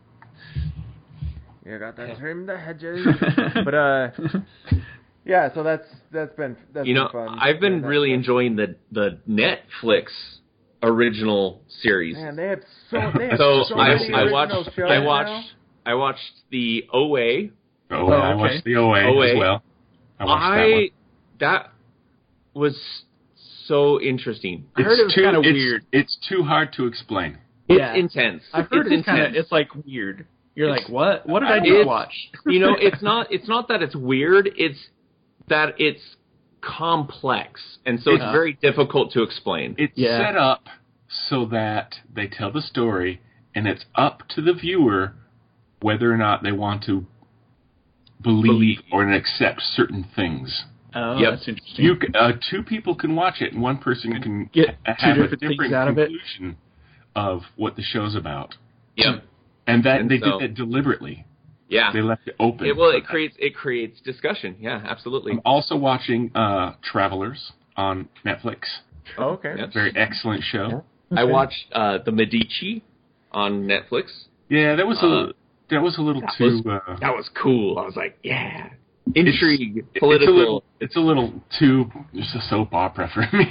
Speaker 1: You got to trim the hedges. But uh, yeah. So that's that's been that's
Speaker 3: you know
Speaker 1: been fun.
Speaker 3: I've been
Speaker 1: Yeah,
Speaker 3: really
Speaker 1: fun.
Speaker 3: enjoying the the Netflix original series.
Speaker 1: Man, they have so they have
Speaker 3: so
Speaker 1: so
Speaker 3: I
Speaker 1: many
Speaker 3: I
Speaker 1: original
Speaker 3: watched
Speaker 1: shows
Speaker 3: I
Speaker 1: now.
Speaker 3: watched I watched the O A.
Speaker 4: Oh, I
Speaker 5: okay.
Speaker 4: watched the O A,
Speaker 3: O A.
Speaker 4: as well. I watched that
Speaker 3: I
Speaker 4: one.
Speaker 3: that was so interesting.
Speaker 5: I heard it was
Speaker 4: too,
Speaker 5: kinda
Speaker 4: it's-
Speaker 5: weird.
Speaker 4: It's too hard to explain.
Speaker 3: It's
Speaker 5: Yeah.
Speaker 3: intense.
Speaker 5: I've heard
Speaker 3: it's
Speaker 5: it's kind of
Speaker 3: intense.
Speaker 5: it's like weird. You're
Speaker 3: It's-
Speaker 5: like, what? What did I just
Speaker 3: It's-
Speaker 5: watch?
Speaker 3: you know, it's not it's not that it's weird, it's that it's complex, and so it's
Speaker 5: Yeah.
Speaker 3: very difficult to explain.
Speaker 4: It's
Speaker 5: Yeah.
Speaker 4: set up so that they tell the story, and it's up to the viewer whether or not they want to believe
Speaker 3: Believe.
Speaker 4: or accept certain things.
Speaker 5: Oh,
Speaker 3: Yep.
Speaker 5: that's interesting.
Speaker 4: You c- uh, two people can watch it, and one person can
Speaker 5: Get two
Speaker 4: have a
Speaker 5: different things
Speaker 4: different
Speaker 5: out of it.
Speaker 4: conclusion of what the show's about.
Speaker 3: Yep.
Speaker 4: And that
Speaker 3: And
Speaker 4: they
Speaker 3: so-
Speaker 4: did that deliberately.
Speaker 3: Yeah.
Speaker 4: They left it open.
Speaker 3: It, well,
Speaker 4: for
Speaker 3: it
Speaker 4: that.
Speaker 3: creates it creates discussion. Yeah, absolutely.
Speaker 4: I'm also watching uh, Travelers on Netflix.
Speaker 1: Oh, okay.
Speaker 3: Yep.
Speaker 4: Very excellent show.
Speaker 3: I watched uh, the Medici on Netflix.
Speaker 4: Yeah, that was
Speaker 3: Uh,
Speaker 4: a that was a little
Speaker 3: that
Speaker 4: too.
Speaker 3: was-
Speaker 4: uh,
Speaker 3: That was cool. I was like, yeah, intrigue,
Speaker 4: It's
Speaker 3: political.
Speaker 4: a little, it's a little too just a soap opera for me.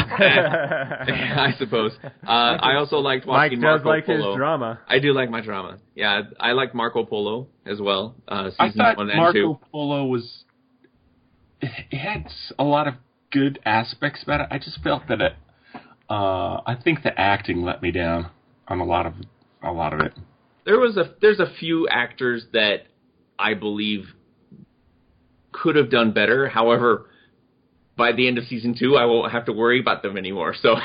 Speaker 3: I suppose. Uh, I also liked
Speaker 1: Mike
Speaker 3: watching
Speaker 1: does
Speaker 3: Marco
Speaker 1: like
Speaker 3: Polo.
Speaker 1: his drama.
Speaker 3: I do like my drama. Yeah, I like Marco Polo as well. Uh,
Speaker 4: I
Speaker 3: season
Speaker 4: thought
Speaker 3: one and
Speaker 4: Marco
Speaker 3: two.
Speaker 4: Polo was. It had a lot of good aspects about it. I just felt that it. Uh, I think the acting let me down on a lot of a lot of it.
Speaker 3: There was a there's a few actors that I believe could have done better. However, by the end of season two, I won't have to worry about them anymore. So,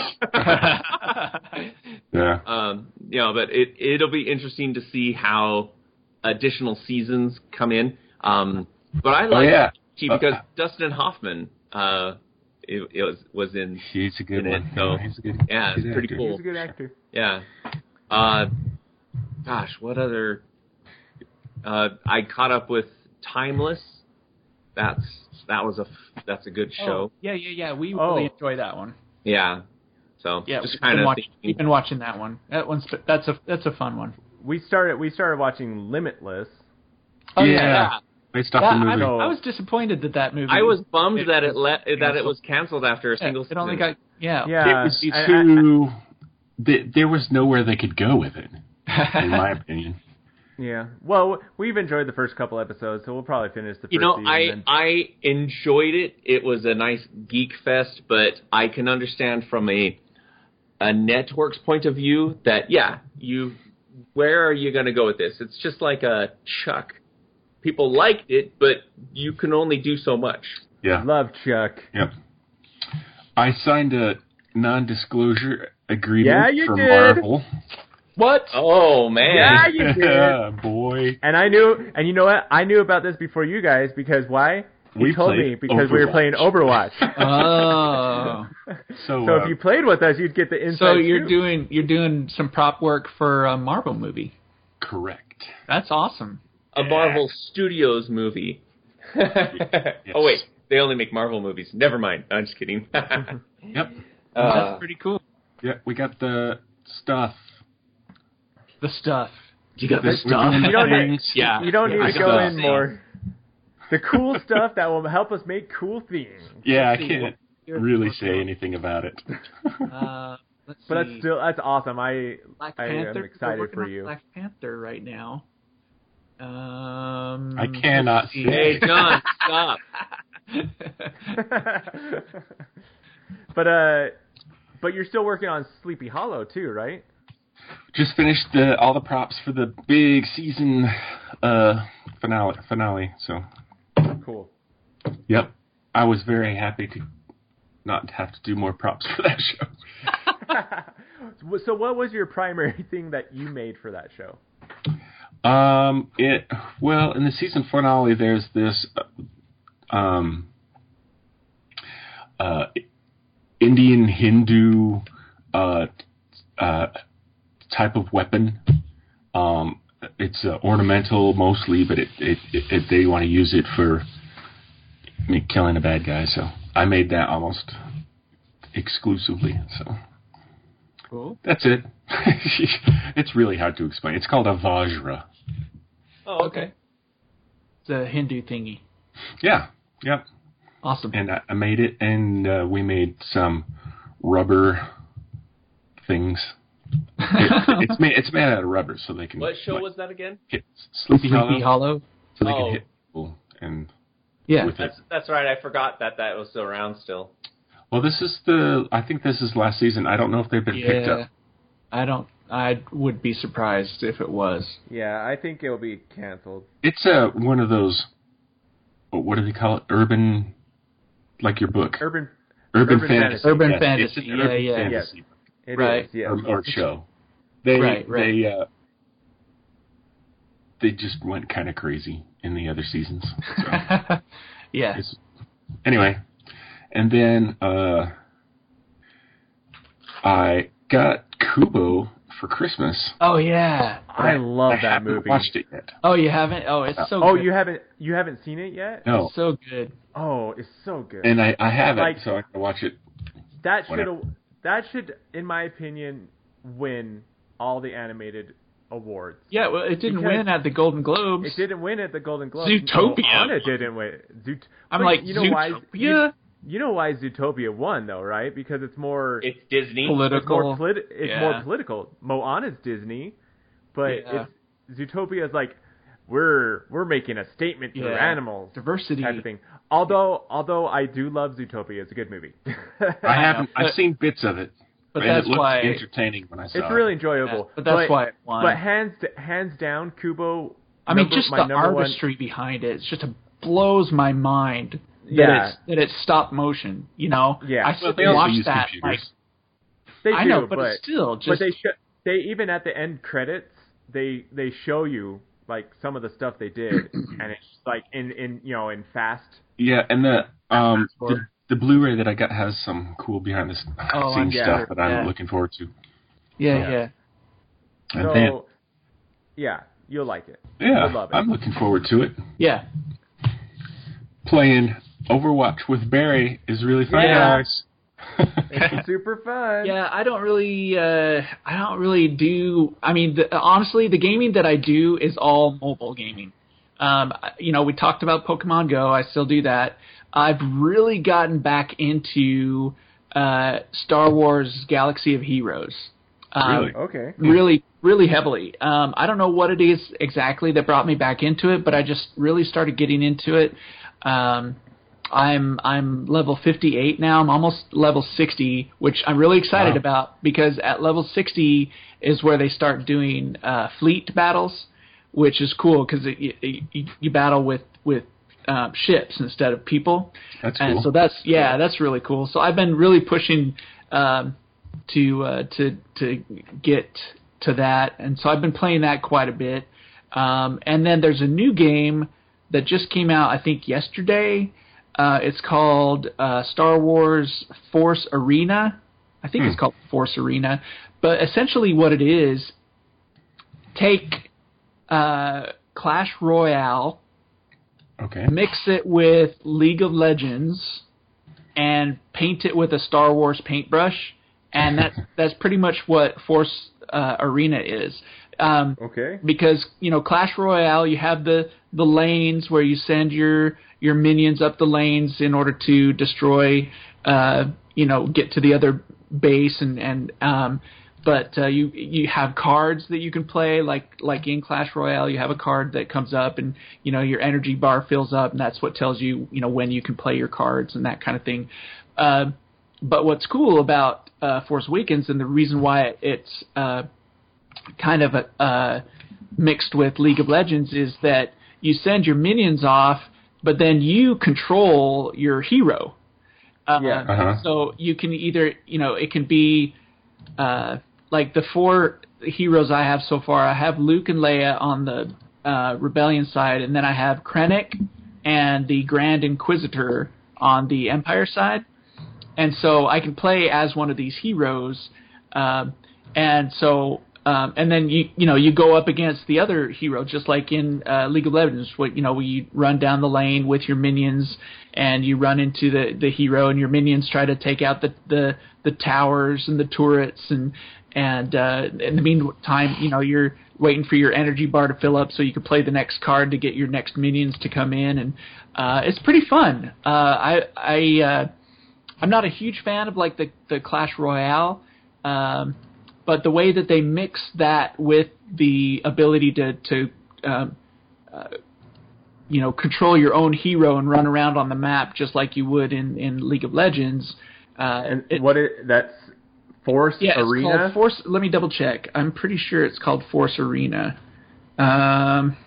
Speaker 4: Yeah.
Speaker 3: um, you know, but it it'll be interesting to see how additional seasons come in. Um, but I like
Speaker 4: Oh, yeah.
Speaker 3: it because Dustin Hoffman, uh, it, it was was in.
Speaker 4: He's a good
Speaker 3: in
Speaker 4: one.
Speaker 3: it, so,
Speaker 4: yeah, he's a good.
Speaker 3: yeah,
Speaker 4: good
Speaker 3: it's pretty
Speaker 4: actor.
Speaker 3: cool.
Speaker 1: He's a good actor.
Speaker 3: Yeah. Uh, gosh, what other? Uh, I caught up with Timeless. That's that was a f- that's a good show.
Speaker 5: Oh, yeah, yeah, yeah. We
Speaker 1: Oh.
Speaker 5: really enjoy that one.
Speaker 3: Yeah. So
Speaker 5: Yeah,
Speaker 3: just
Speaker 5: we've
Speaker 3: kind
Speaker 5: been,
Speaker 3: of
Speaker 5: watch,
Speaker 3: thinking.
Speaker 5: we've been watching that one. That one's that's a that's a fun one.
Speaker 1: We started we started watching Limitless.
Speaker 5: Oh
Speaker 4: Yeah.
Speaker 3: Yeah.
Speaker 4: Based off
Speaker 5: Yeah,
Speaker 4: the
Speaker 5: I,
Speaker 4: movie.
Speaker 1: So-
Speaker 5: I was disappointed that that movie.
Speaker 3: I was bummed
Speaker 5: it
Speaker 3: that it
Speaker 5: was
Speaker 3: let that it
Speaker 5: canceled.
Speaker 3: was canceled after a
Speaker 5: Yeah,
Speaker 3: single
Speaker 5: it
Speaker 3: season.
Speaker 5: only got yeah.
Speaker 1: Yeah,
Speaker 4: it was
Speaker 1: I- I-
Speaker 4: too. th- there was nowhere they could go with it, in my opinion.
Speaker 1: Yeah. Well, we've enjoyed the first couple episodes, so we'll probably finish the first
Speaker 3: You know,
Speaker 1: season.
Speaker 3: I
Speaker 1: and-
Speaker 3: I enjoyed it. It was a nice geek fest, but I can understand from a a network's point of view that yeah, you where are you going to go with this? It's just like a Chuck. People liked it, but you can only do so much.
Speaker 4: Yeah.
Speaker 1: love Chuck.
Speaker 4: Yep. I signed a non-disclosure agreement
Speaker 1: Yeah, you
Speaker 4: for
Speaker 1: did.
Speaker 4: Marvel.
Speaker 5: What?
Speaker 3: Oh man.
Speaker 1: Yeah, you did.
Speaker 4: Boy.
Speaker 1: And I knew, and you know what? I knew about this before you guys because why? He
Speaker 4: We
Speaker 1: told
Speaker 4: played
Speaker 1: me because we were
Speaker 4: Overwatch.
Speaker 1: playing Overwatch.
Speaker 5: Oh.
Speaker 4: So,
Speaker 1: so
Speaker 4: uh,
Speaker 1: if you played with us, you'd get the inside.
Speaker 5: So you're
Speaker 1: scoop.
Speaker 5: doing you're doing some prop work for a Marvel movie.
Speaker 4: correct.
Speaker 5: That's awesome.
Speaker 3: A Marvel Studios movie. Oh wait, they only make Marvel movies. Never mind. I'm just kidding.
Speaker 4: Yep.
Speaker 3: Uh,
Speaker 5: That's pretty cool.
Speaker 4: Yeah, we got the stuff.
Speaker 5: The stuff.
Speaker 3: you got
Speaker 4: We're
Speaker 3: this stuff.
Speaker 4: doing
Speaker 1: You don't
Speaker 4: the
Speaker 1: need-
Speaker 4: things.
Speaker 3: Yeah.
Speaker 1: You don't need
Speaker 3: I
Speaker 1: to
Speaker 3: got
Speaker 1: go
Speaker 3: the
Speaker 1: in
Speaker 3: stuff.
Speaker 1: more. The cool stuff that will help us make cool themes.
Speaker 4: Yeah, I
Speaker 5: Let's see,
Speaker 4: can't
Speaker 5: what-
Speaker 4: really say anything about it.
Speaker 5: Uh, let's
Speaker 1: But that's
Speaker 5: see.
Speaker 1: still that's awesome. I
Speaker 5: Black
Speaker 1: I
Speaker 5: Panther.
Speaker 1: am
Speaker 5: We're
Speaker 1: excited
Speaker 5: working
Speaker 1: for
Speaker 5: on
Speaker 1: you.
Speaker 5: Black Panther right now. Um,
Speaker 4: I cannot
Speaker 5: let's see.
Speaker 3: Hey John, stop.
Speaker 1: but uh, but you're still working on Sleepy Hollow too, right?
Speaker 4: Just finished the, all the props for the big season uh, finale. Finale. So,
Speaker 1: Cool.
Speaker 4: yep, I was very happy to not have to do more props for that show.
Speaker 1: So what was your primary thing that you made for that show?
Speaker 4: Um, it well in the season finale, there's this uh, um uh Indian Hindu uh uh type of weapon. Um, it's uh, ornamental mostly, but it, it, it, it they want to use it for I mean, killing a bad guy. So I made that almost exclusively. So
Speaker 5: Cool.
Speaker 4: That's it. It's really hard to explain. It's called a Vajra.
Speaker 2: Oh, okay.
Speaker 5: It's a Hindu thingy.
Speaker 4: Yeah. Yep.
Speaker 5: Awesome.
Speaker 4: And I, I made it, and uh, we made some rubber things. It, it's made it's made out of rubber, so they can.
Speaker 2: What show
Speaker 4: like,
Speaker 2: was that again?
Speaker 4: Hit Sleepy,
Speaker 5: Sleepy
Speaker 4: Hollow,
Speaker 5: Hollow.
Speaker 4: so they
Speaker 2: Oh.
Speaker 4: can hit people and
Speaker 5: Yeah.
Speaker 4: with it.
Speaker 2: That's that's right. I forgot that that was still around still.
Speaker 4: Well, this is the. I think this is last season. I don't know if they've been picked
Speaker 5: Yeah.
Speaker 4: up.
Speaker 5: I don't. I would be surprised if it was.
Speaker 1: Yeah, I think it'll be canceled.
Speaker 4: It's a one of those. What do they call it? Urban, like your book.
Speaker 1: Urban,
Speaker 4: Urban,
Speaker 1: urban
Speaker 4: fantasy.
Speaker 1: fantasy.
Speaker 5: Urban
Speaker 4: Yes,
Speaker 5: fantasy.
Speaker 4: It's an
Speaker 5: Yeah,
Speaker 4: urban
Speaker 5: yeah.
Speaker 4: fantasy
Speaker 1: it
Speaker 5: Right.
Speaker 1: is, yeah.
Speaker 4: or, or show. They
Speaker 5: Right, right.
Speaker 4: they uh, they just went kind of crazy in the other seasons. So
Speaker 5: yeah.
Speaker 4: it's, anyway, and then uh, I got Kubo for Christmas.
Speaker 5: Oh yeah.
Speaker 1: I love
Speaker 4: I
Speaker 1: that
Speaker 4: haven't
Speaker 1: movie.
Speaker 4: watched it yet.
Speaker 5: Oh, you haven't? Oh, it's so.
Speaker 1: Oh,
Speaker 5: good.
Speaker 1: you haven't you haven't seen it yet?
Speaker 4: No,
Speaker 5: It's so good.
Speaker 1: Oh, it's so good.
Speaker 4: and I, I haven't,
Speaker 1: Like-
Speaker 4: so I can watch it.
Speaker 1: that should
Speaker 4: whatever.
Speaker 1: that should, in my opinion, win all the animated awards.
Speaker 5: Yeah. Well, it didn't
Speaker 1: Because
Speaker 5: win at the Golden Globes.
Speaker 1: It didn't win at the Golden Globes.
Speaker 5: Zootopia.
Speaker 1: Moana didn't win. Zoot-
Speaker 5: I'm
Speaker 1: but
Speaker 5: like,
Speaker 1: you know why?
Speaker 5: Zootopia?
Speaker 1: You, you know why Zootopia won though, right? Because it's more
Speaker 2: It's Disney.
Speaker 1: it's
Speaker 5: Political.
Speaker 1: more, polit- it's
Speaker 5: Yeah.
Speaker 1: more political. Moana's Disney, but
Speaker 5: Yeah.
Speaker 1: it's Zootopia is like we're we're making a statement through
Speaker 5: Yeah.
Speaker 1: animals,
Speaker 5: Diversity.
Speaker 1: type of thing. Although although I do love Zootopia, it's a good movie.
Speaker 4: I haven't.
Speaker 5: but-
Speaker 4: I've seen bits of it,
Speaker 5: But
Speaker 4: and
Speaker 5: that's
Speaker 4: it looked
Speaker 5: why.
Speaker 4: entertaining when I saw
Speaker 1: It's
Speaker 4: it.
Speaker 1: really enjoyable.
Speaker 5: Yeah, but that's why it won.
Speaker 1: But hands hands down, Kubo.
Speaker 5: I mean,
Speaker 1: number-
Speaker 5: just
Speaker 1: my
Speaker 5: the
Speaker 1: number one-
Speaker 5: artistry behind it. It's just it blows my mind. That
Speaker 1: Yeah.
Speaker 5: it's that it's stop motion. You know.
Speaker 1: Yeah.
Speaker 5: I
Speaker 1: Well,
Speaker 5: sit
Speaker 4: they
Speaker 5: and
Speaker 4: also
Speaker 5: watch
Speaker 4: use
Speaker 5: that.
Speaker 4: computers.
Speaker 5: Like,
Speaker 1: They
Speaker 5: I
Speaker 1: do,
Speaker 5: know, but,
Speaker 1: but
Speaker 5: it's still just.
Speaker 1: but they sh- they even at the end credits they they show you like some of the stuff they did, and it's like in in you know in fast.
Speaker 4: Yeah, and the um
Speaker 5: Or-
Speaker 4: the, the Blu-ray that I got has some cool behind the
Speaker 5: Oh,
Speaker 4: scene
Speaker 5: yeah.
Speaker 4: stuff that I'm
Speaker 5: Yeah.
Speaker 4: looking forward to.
Speaker 5: yeah,
Speaker 1: Yeah.
Speaker 5: yeah.
Speaker 4: And
Speaker 1: So
Speaker 4: then,
Speaker 1: yeah, you'll like it.
Speaker 4: yeah,
Speaker 1: You'll love it.
Speaker 4: I'm looking forward to it.
Speaker 5: Yeah.
Speaker 4: Playing Overwatch with Barry is really fun,
Speaker 1: Yeah.
Speaker 4: guys.
Speaker 1: It's super fun.
Speaker 5: Yeah, I don't really, uh, I don't really do. I mean, the, honestly, the gaming that I do is all mobile gaming. Um, you know, we talked about Pokemon Go. I still do that. I've really gotten back into uh, Star Wars: Galaxy of Heroes. Um,
Speaker 4: Really?
Speaker 1: Okay.
Speaker 5: really, really heavily. Um, I don't know what it is exactly that brought me back into it, but I just really started getting into it. Um, I'm I'm level fifty-eight now. I'm almost level sixty, which I'm really excited
Speaker 4: Wow.
Speaker 5: about because at level sixty is where they start doing uh, fleet battles, which is cool because you, you, you battle with with um, ships instead of people.
Speaker 4: That's
Speaker 5: And
Speaker 4: cool.
Speaker 5: so that's yeah, that's really cool. So I've been really pushing um, to uh, to to get to that, and so I've been playing that quite a bit. Um, and then there's a new game that just came out, I think yesterday. Uh, it's called uh, Star Wars Force Arena. I think
Speaker 4: Hmm.
Speaker 5: it's called Force Arena. But essentially, what it is, take uh, Clash Royale,
Speaker 4: Okay.
Speaker 5: mix it with League of Legends, and paint it with a Star Wars paintbrush, and that's that's pretty much what Force uh, Arena is. Um,
Speaker 1: Okay.
Speaker 5: because you know Clash Royale, you have the the lanes where you send your your minions up the lanes in order to destroy, uh, you know, get to the other base, and and um, but uh, you you have cards that you can play, like like in Clash Royale, you have a card that comes up, and you know your energy bar fills up, and that's what tells you you know when you can play your cards and that kind of thing. Uh, but what's cool about uh, Force Awakens, and the reason why it's uh, kind of a, uh, mixed with League of Legends, is that you send your minions off, but then you control your hero. Uh,
Speaker 1: Yeah.
Speaker 4: Uh-huh.
Speaker 5: So you can either, you know, it can be uh, like the four heroes I have so far. I have Luke and Leia on the uh, Rebellion side, and then I have Krennic and the Grand Inquisitor on the Empire side. And so I can play as one of these heroes, um, and so um, and then you you know you go up against the other hero, just like in uh, League of Legends. What you know, where you run down the lane with your minions, and you run into the, the hero, and your minions try to take out the, the, the towers and the turrets, and and uh, in the meantime, you know, you're waiting for your energy bar to fill up so you can play the next card to get your next minions to come in, and uh, it's pretty fun. Uh, I I uh, I'm not a huge fan of like the the Clash Royale, um, but the way that they mix that with the ability to to um, uh, you know, control your own hero and run around on the map just like you would in, in League of Legends. Uh,
Speaker 1: And
Speaker 5: it,
Speaker 1: what it that's Force
Speaker 5: yeah, it's
Speaker 1: Arena?
Speaker 5: called Force. Let me double check. I'm pretty sure it's called Force Arena. Um,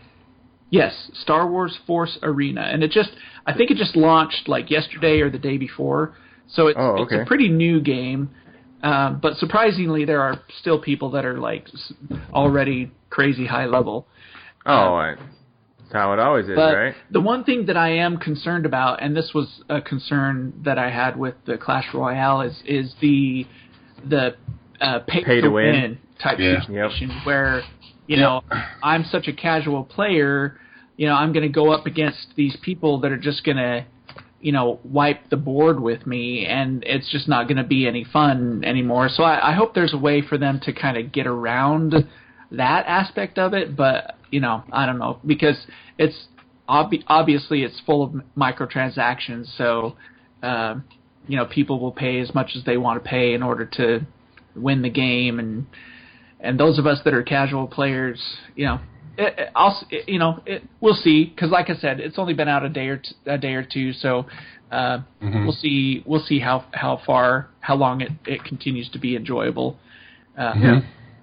Speaker 5: yes, Star Wars Force Arena, and it just I think it just launched like yesterday or the day before. So it's
Speaker 1: Oh,
Speaker 5: it's
Speaker 1: okay.
Speaker 5: a pretty new game. Um, but surprisingly, there are still people that are like s- already crazy high level.
Speaker 1: Oh, I, that's how it always is,
Speaker 5: But
Speaker 1: right?
Speaker 5: the one thing that I am concerned about, and this was a concern that I had with the Clash Royale, is is the the uh, pay,
Speaker 1: Pay to win.
Speaker 5: type
Speaker 4: Yeah.
Speaker 5: situation where you know I'm such a casual player, you know I'm going to go up against these people that are just going to you know wipe the board with me, and it's just not going to be any fun anymore. So I, I hope there's a way for them to kind of get around that aspect of it, but you know I don't know, because it's ob- obviously it's full of microtransactions, so um, you know people will pay as much as they want to pay in order to win the game, and and those of us that are casual players, you know, it, it, I'll it, you know it, we'll see, because like I said, it's only been out a day or t- a day or two, so uh,
Speaker 4: Mhm.
Speaker 5: we'll see we'll see how how far how long it, it continues to be enjoyable. Uh,
Speaker 4: Mhm.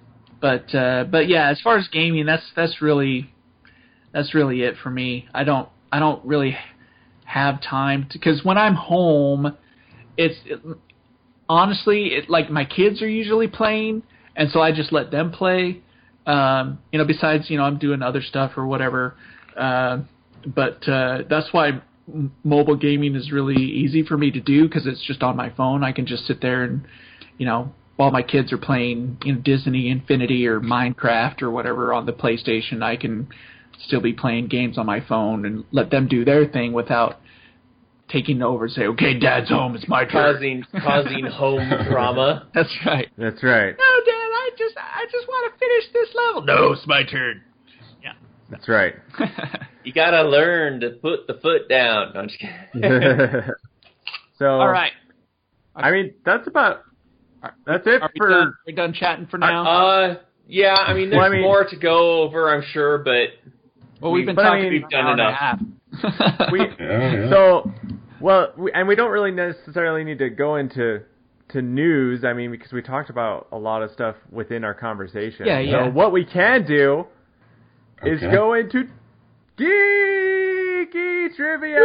Speaker 5: But uh, but yeah, as far as gaming, that's that's really that's really it for me. I don't I don't really have time to, because when I'm home, it's it, honestly it, like my kids are usually playing, and so I just let them play. Um, you know, besides you know I'm doing other stuff or whatever. Uh, but uh, that's why m- mobile gaming is really easy for me to do, because it's just on my phone. I can just sit there and you know. While my kids are playing, you know, Disney Infinity or Minecraft or whatever on the PlayStation, I can still be playing games on my phone and let them do their thing without taking over and say, "Okay, Dad's home. It's my turn."
Speaker 3: Causing causing home drama.
Speaker 5: That's right.
Speaker 1: That's right.
Speaker 5: No, Dad, I just I just want to finish this level. No, it's my turn.
Speaker 1: That's right.
Speaker 3: You gotta learn to put the foot down. No, I'm just kidding.
Speaker 1: So,
Speaker 5: All right.
Speaker 1: I mean, that's about that's it
Speaker 5: Are we
Speaker 1: for.
Speaker 5: done? We're done chatting for now.
Speaker 3: Uh, yeah, I mean, there's
Speaker 1: Well, I mean-
Speaker 3: more to go over, I'm sure, but
Speaker 5: well, we've been
Speaker 1: but I
Speaker 5: talking
Speaker 1: mean-
Speaker 3: we've
Speaker 5: for
Speaker 3: done
Speaker 5: an hour and a half.
Speaker 1: We,
Speaker 4: Yeah, yeah.
Speaker 1: So, well, we, and we don't really necessarily need to go into to news. I mean, because we talked about a lot of stuff within our conversation.
Speaker 5: Yeah, yeah.
Speaker 1: So what we can do is
Speaker 4: Okay.
Speaker 1: go into geeky trivia.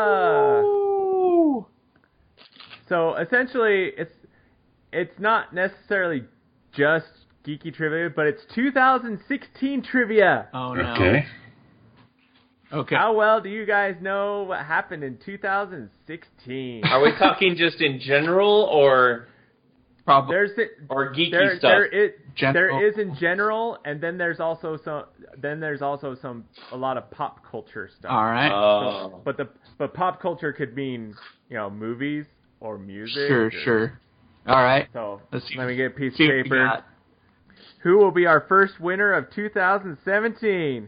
Speaker 5: Woo!
Speaker 1: So essentially, it's it's not necessarily just geeky trivia, but it's two thousand sixteen trivia.
Speaker 5: Oh no.
Speaker 4: Okay.
Speaker 5: Okay.
Speaker 1: How well do you guys know what happened in two thousand sixteen?
Speaker 3: are we talking just in general or
Speaker 5: Probably.
Speaker 1: There's
Speaker 3: or geeky
Speaker 1: there,
Speaker 3: stuff?
Speaker 1: there is
Speaker 5: General.
Speaker 1: there is in general, and then there's also some then there's also some a lot of pop culture stuff.
Speaker 5: All right.
Speaker 3: Oh.
Speaker 1: But the but pop culture could mean you know movies or music.
Speaker 5: Sure,
Speaker 1: or-
Speaker 5: sure. All right.
Speaker 1: So
Speaker 5: Let's see-
Speaker 1: let me get a piece of
Speaker 5: See what we
Speaker 1: paper.
Speaker 5: got.
Speaker 1: Who will be our first winner of two thousand seventeen?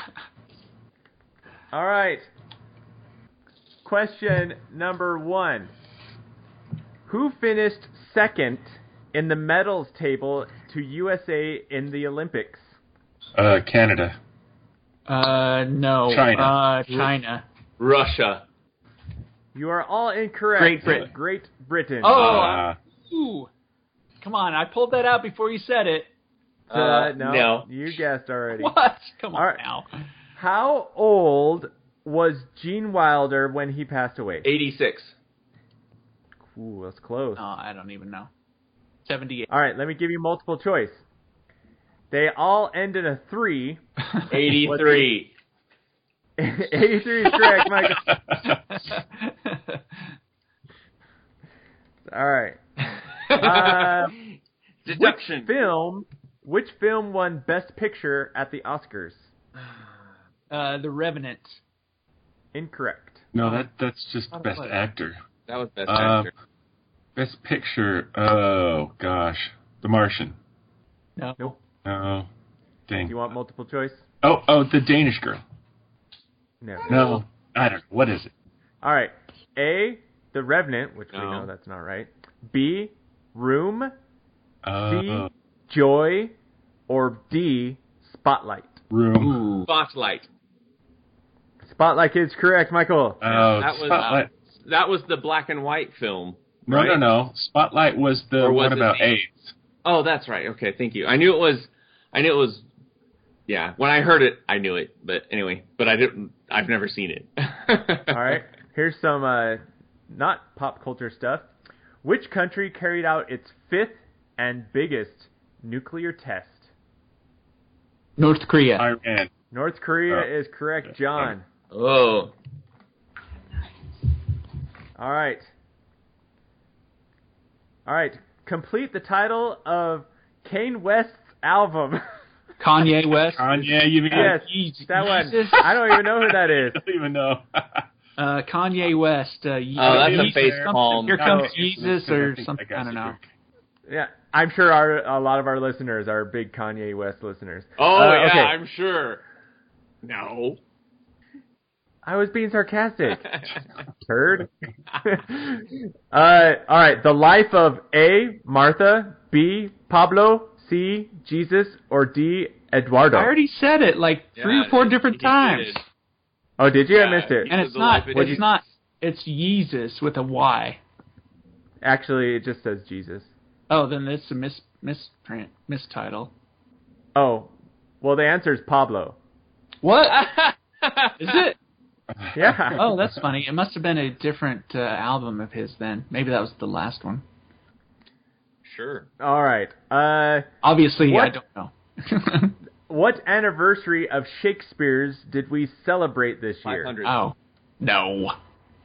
Speaker 1: All right. Question number one. Who finished second in the medals table to U S A in the Olympics?
Speaker 4: Uh, Canada.
Speaker 5: Uh, no.
Speaker 4: China.
Speaker 5: Uh, China.
Speaker 3: Russia.
Speaker 1: You are all incorrect.
Speaker 5: Great Britain.
Speaker 1: Great Britain.
Speaker 5: Oh,
Speaker 4: Uh,
Speaker 5: ooh. Come on, I pulled that out before you said it.
Speaker 1: Uh,
Speaker 3: Uh,
Speaker 1: no,
Speaker 3: no.
Speaker 1: you guessed already.
Speaker 5: What? Come on
Speaker 1: All right.
Speaker 5: now.
Speaker 1: How old was Gene Wilder when he passed away?
Speaker 3: eighty-six.
Speaker 1: Ooh, that's close.
Speaker 5: Oh, I don't even know. seventy-eight.
Speaker 1: All right, let me give you multiple choice. They all end in a three.
Speaker 3: eighty-three.
Speaker 1: eighty-three is correct, Michael. All right. Uh,
Speaker 3: Deduction.
Speaker 1: Which film? Which film won Best Picture at the Oscars?
Speaker 5: uh, The Revenant.
Speaker 1: Incorrect.
Speaker 4: no, that that's just
Speaker 5: Not a
Speaker 4: best
Speaker 5: play.
Speaker 4: actor.
Speaker 3: That was best
Speaker 4: Uh,
Speaker 3: actor.
Speaker 4: Best picture. Oh gosh, The Martian.
Speaker 5: No.
Speaker 1: Nope.
Speaker 4: No. Dang.
Speaker 1: Do you want multiple choice?
Speaker 4: Oh, oh, the Danish Girl.
Speaker 1: No.
Speaker 4: No, I don't know. What is it?
Speaker 1: All right. A, The Revenant, which we
Speaker 3: No.
Speaker 1: know that's not right. B, Room.
Speaker 4: Uh,
Speaker 1: C, Joy. Or D, Spotlight.
Speaker 4: Room.
Speaker 3: Ooh. Spotlight.
Speaker 1: Spotlight is correct, Michael.
Speaker 4: Oh,
Speaker 3: that was
Speaker 4: Spotlight.
Speaker 3: uh, that was the black and white film.
Speaker 4: No,
Speaker 3: right?
Speaker 4: no, no. Spotlight was the
Speaker 3: Or was
Speaker 4: one
Speaker 3: it
Speaker 4: about
Speaker 3: the-
Speaker 4: AIDS.
Speaker 3: Oh, that's right. Okay, thank you. I knew it was. I knew it was. Yeah, when I heard it, I knew it. But anyway, but I didn't. I've never seen it.
Speaker 1: All right. Here's some uh, not pop culture stuff. Which country carried out its fifth and biggest nuclear test?
Speaker 5: North Korea.
Speaker 4: Iran.
Speaker 1: North Korea
Speaker 4: Oh.
Speaker 1: is correct, John.
Speaker 3: Oh,
Speaker 1: All right. All right. Complete the title of Kanye West's album.
Speaker 5: Kanye West.
Speaker 4: Kanye, you mean?
Speaker 1: yes,
Speaker 5: Yeezus.
Speaker 1: that one. I don't even know who that
Speaker 4: I
Speaker 1: is.
Speaker 4: don't even know.
Speaker 5: Uh, Kanye West. Uh, Ye-
Speaker 3: Oh, that's a
Speaker 5: Yeezus
Speaker 3: face
Speaker 5: something.
Speaker 3: palm.
Speaker 5: Here comes
Speaker 1: Oh.
Speaker 5: Jesus or something. I don't know.
Speaker 1: Yeah, I'm sure our a lot of our listeners are big Kanye West listeners.
Speaker 3: oh
Speaker 1: Uh,
Speaker 3: yeah,
Speaker 1: okay.
Speaker 3: I'm sure. No.
Speaker 1: I was being sarcastic. Turd. uh, all right. The life of A, Martha, B, Pablo, C, Jesus, or D, Eduardo.
Speaker 5: I already said it like three
Speaker 3: Yeah,
Speaker 5: or four
Speaker 3: he-
Speaker 5: different
Speaker 3: he
Speaker 5: times.
Speaker 3: did.
Speaker 1: Oh, did you? I
Speaker 3: Yeah,
Speaker 1: missed it.
Speaker 3: he-
Speaker 5: And
Speaker 3: This
Speaker 5: it's
Speaker 3: is the
Speaker 5: not.
Speaker 3: life of
Speaker 5: It's
Speaker 3: Jesus.
Speaker 5: not. It's Yeezus with a Y.
Speaker 1: Actually, it just says Jesus.
Speaker 5: Oh, then it's a mis misprint mistitle.
Speaker 1: Oh, well, the answer is Pablo.
Speaker 5: What is it?
Speaker 1: Yeah.
Speaker 5: Oh, that's funny. It must have been a different uh, album of his then. Maybe that was the last one.
Speaker 3: Sure.
Speaker 1: All right. Uh,
Speaker 5: Obviously, I
Speaker 1: What?
Speaker 5: don't know.
Speaker 1: what anniversary of Shakespeare's did we celebrate this year?
Speaker 3: five hundred.
Speaker 5: Oh, no.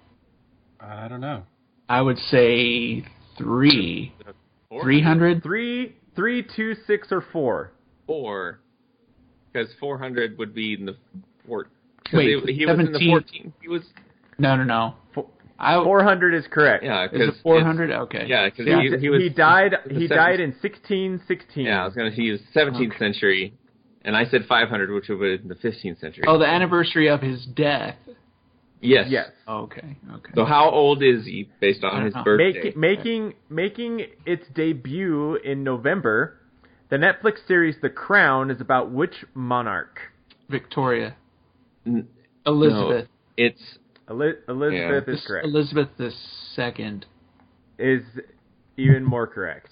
Speaker 4: I don't know.
Speaker 5: I would say three.
Speaker 3: Four?
Speaker 5: Three hundred?
Speaker 1: Three, three, two, six, or four?
Speaker 3: Four. Because four hundred would be in the four.
Speaker 5: Wait,
Speaker 3: he, he was in the
Speaker 5: seventeen.
Speaker 3: fourteen. He was.
Speaker 5: No, no, no.
Speaker 1: Four,
Speaker 5: I,
Speaker 1: Four hundred is correct.
Speaker 3: Yeah,
Speaker 5: is
Speaker 3: because
Speaker 5: it four hundred? Okay.
Speaker 3: Yeah, because
Speaker 1: Yeah,
Speaker 3: he, he was.
Speaker 1: he died.
Speaker 3: the
Speaker 1: He
Speaker 3: seventh-
Speaker 1: died in sixteen sixteen.
Speaker 3: Yeah, I was gonna. He was seventeenth
Speaker 5: Okay.
Speaker 3: century, and I said five hundred, which would have been the fifteenth century.
Speaker 5: Oh, the anniversary of his death.
Speaker 3: yes.
Speaker 1: Yes.
Speaker 5: Okay, okay.
Speaker 3: So how old is he based
Speaker 5: I
Speaker 3: on
Speaker 5: don't
Speaker 3: his
Speaker 5: know.
Speaker 3: birthday?
Speaker 1: Make, making making its debut in November, the Netflix series The Crown is about which monarch?
Speaker 5: Victoria.
Speaker 3: N-
Speaker 5: Elizabeth.
Speaker 3: No, it's
Speaker 1: Eli- Elizabeth
Speaker 3: Yeah.
Speaker 1: is correct.
Speaker 5: Elizabeth the second.
Speaker 1: Is even more correct.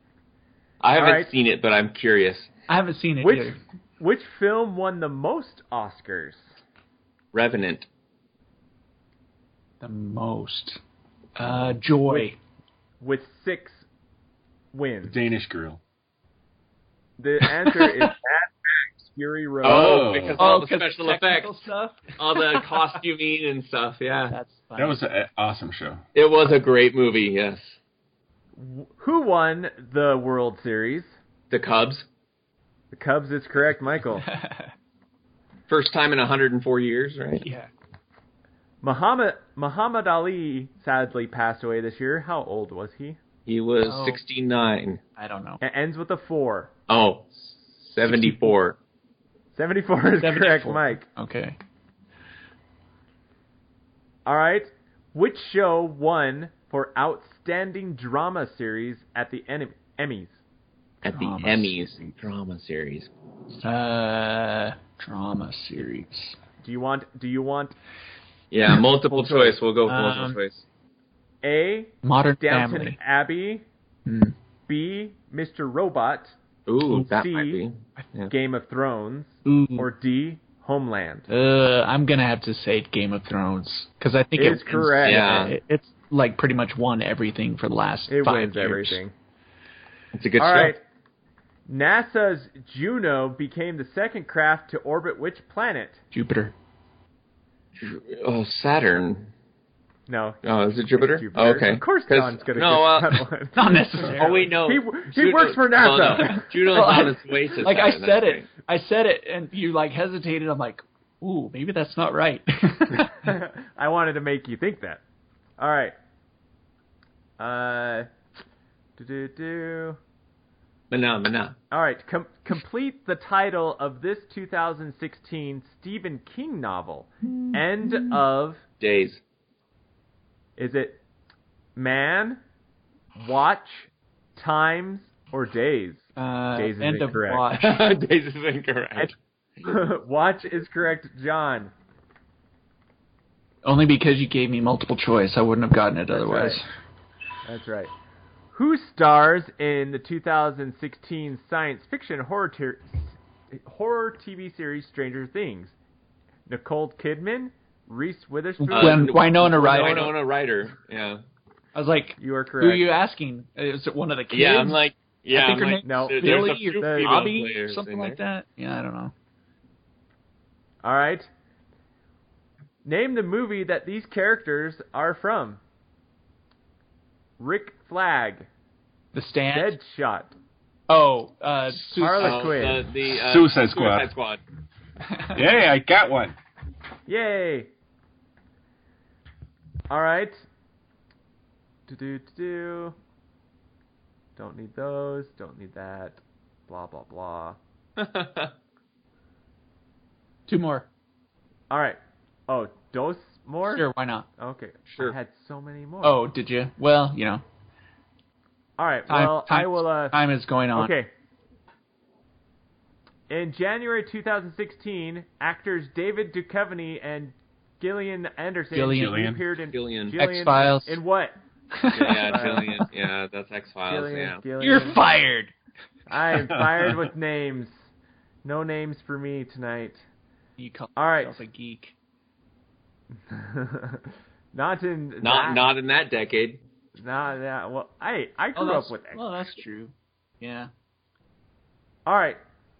Speaker 3: I haven't
Speaker 1: right.
Speaker 3: seen it, but I'm curious.
Speaker 5: I haven't seen it
Speaker 1: Which
Speaker 5: either.
Speaker 1: which film won the most Oscars?
Speaker 3: Revenant.
Speaker 5: The most. Uh, Joy.
Speaker 1: With six
Speaker 4: The
Speaker 1: wins.
Speaker 4: Danish Girl.
Speaker 1: The answer is Mad Max Fury Road.
Speaker 3: Oh, because all the
Speaker 5: 'cause
Speaker 3: special
Speaker 5: technical
Speaker 3: effects,
Speaker 5: stuff.
Speaker 3: all the costuming and stuff. Yeah,
Speaker 5: That's funny.
Speaker 4: That was an awesome show.
Speaker 3: it was a great movie. Yes,
Speaker 1: Who won the World Series?
Speaker 3: the Cubs.
Speaker 1: The Cubs is correct, Michael.
Speaker 3: First time in one hundred four years, right?
Speaker 5: yeah.
Speaker 1: Muhammad Muhammad Ali sadly passed away this year. How old was he?
Speaker 3: He was
Speaker 5: Oh.
Speaker 3: sixty-nine.
Speaker 5: I don't know.
Speaker 1: It ends with a four.
Speaker 3: Oh, seventy-four.
Speaker 1: seventy-four is correct,
Speaker 5: seventy-four.
Speaker 1: Mike.
Speaker 5: Okay.
Speaker 1: All right. Which show won for Outstanding Drama Series at the En- Emmys?
Speaker 3: At the
Speaker 5: Drama
Speaker 3: Emmys
Speaker 5: series.
Speaker 3: drama series.
Speaker 5: Uh, drama series.
Speaker 1: Do you want? Do you want
Speaker 3: Yeah, multiple choice. We'll go with
Speaker 5: Um,
Speaker 3: multiple choice.
Speaker 1: A.
Speaker 5: Modern
Speaker 1: Downton
Speaker 5: Family.
Speaker 1: Abbey,
Speaker 5: Hmm.
Speaker 1: B. Mister Robot,
Speaker 3: Ooh, that
Speaker 1: C.
Speaker 3: might be. Yeah.
Speaker 1: Game of Thrones,
Speaker 5: Ooh.
Speaker 1: or D. Homeland?
Speaker 5: Uh, I'm gonna have to say Game of Thrones because I think
Speaker 1: It
Speaker 5: it
Speaker 1: is
Speaker 5: wins-
Speaker 1: correct.
Speaker 3: Yeah.
Speaker 5: it- it's like pretty much won everything for the last
Speaker 1: It
Speaker 5: five
Speaker 1: wins
Speaker 5: years.
Speaker 1: everything.
Speaker 3: It's a good
Speaker 1: All
Speaker 3: show.
Speaker 1: right. NASA's Juno became the second craft to orbit which planet?
Speaker 5: Jupiter.
Speaker 3: Oh, Saturn.
Speaker 1: No.
Speaker 3: Oh, is it Jupiter?
Speaker 1: Jupiter.
Speaker 3: Oh, okay.
Speaker 1: Of course
Speaker 3: 'Cause-
Speaker 1: John's going to
Speaker 3: no, uh,
Speaker 1: get that one.
Speaker 5: Not necessarily.
Speaker 3: Oh, wait, no.
Speaker 1: He, he works for
Speaker 3: well,
Speaker 1: NASA.
Speaker 3: no. Juno's
Speaker 5: Well, I-
Speaker 3: on its way to
Speaker 5: Like I
Speaker 3: Saturn,
Speaker 5: said
Speaker 3: that's
Speaker 5: it, I said it, and you like hesitated. I'm like, ooh, maybe that's not right.
Speaker 1: I wanted to make you think that. All right. Uh, do do do.
Speaker 3: Mana, mana.
Speaker 1: All right, com- complete the title of this two thousand sixteen Stephen King novel. End of
Speaker 3: Days.
Speaker 1: Is it Man, Watch, Times, or Days?
Speaker 5: Uh,
Speaker 1: Days is
Speaker 5: end of
Speaker 1: incorrect.
Speaker 5: watch.
Speaker 3: Days is incorrect.
Speaker 1: Watch is correct, John.
Speaker 5: Only because you gave me multiple choice. I wouldn't have gotten it otherwise.
Speaker 1: Right. That's right. Who stars in the two thousand sixteen science fiction horror ter- horror T V series Stranger Things? Nicole Kidman, Reese Witherspoon,
Speaker 3: Uh,
Speaker 5: When Winona Ryder.
Speaker 3: Winona Ryder, yeah.
Speaker 5: I was like,
Speaker 1: You are
Speaker 5: who
Speaker 1: correct.
Speaker 5: are you asking? Is it one of the kids?
Speaker 3: Yeah, I'm like, yeah,
Speaker 5: I think
Speaker 3: I'm
Speaker 5: her
Speaker 3: like,
Speaker 5: name's
Speaker 1: no.
Speaker 3: there-
Speaker 5: Billy
Speaker 3: there's a few
Speaker 5: or
Speaker 3: female
Speaker 5: Bobby,
Speaker 3: players
Speaker 5: something
Speaker 3: in
Speaker 5: like
Speaker 3: there.
Speaker 5: that. Yeah, I don't know.
Speaker 1: All right. Name the movie that these characters are from. Rick Flag,
Speaker 5: The Stand.
Speaker 1: Deadshot,
Speaker 5: Oh, uh,
Speaker 1: Harley
Speaker 3: Oh,
Speaker 1: Quinn.
Speaker 3: the, the, uh,
Speaker 4: Suicide Squad.
Speaker 3: Suicide Squad.
Speaker 4: Yay, I got one.
Speaker 1: Yay! All right. Do do do. Don't need those. Don't need that. Blah blah blah.
Speaker 5: Two more.
Speaker 1: All right. Oh, dos more?
Speaker 5: Sure, why not?
Speaker 1: Okay.
Speaker 3: Sure.
Speaker 1: I had so many more.
Speaker 5: Oh, did you? Well, you know,
Speaker 1: All right.
Speaker 5: time,
Speaker 1: Well,
Speaker 5: time,
Speaker 1: I will. Uh,
Speaker 5: time is going on.
Speaker 1: okay. In January two thousand sixteen, actors David Duchovny and Gillian Anderson
Speaker 5: Gillian.
Speaker 1: appeared in
Speaker 3: Gillian.
Speaker 1: Gillian-
Speaker 5: X-Files.
Speaker 1: In what?
Speaker 3: Yeah, Jillian. Yeah, that's X-Files,
Speaker 1: Gillian,
Speaker 3: yeah.
Speaker 1: Gillian.
Speaker 5: You're fired.
Speaker 1: I'm fired with names. No names for me tonight.
Speaker 5: You call
Speaker 1: All right.
Speaker 5: yourself a geek.
Speaker 1: Not in
Speaker 3: Not
Speaker 1: that,
Speaker 3: not in that decade.
Speaker 1: Not that. Well, I I
Speaker 5: Oh,
Speaker 1: grew
Speaker 5: that's,
Speaker 1: up with X.
Speaker 5: well, that's true. Yeah.
Speaker 1: All right.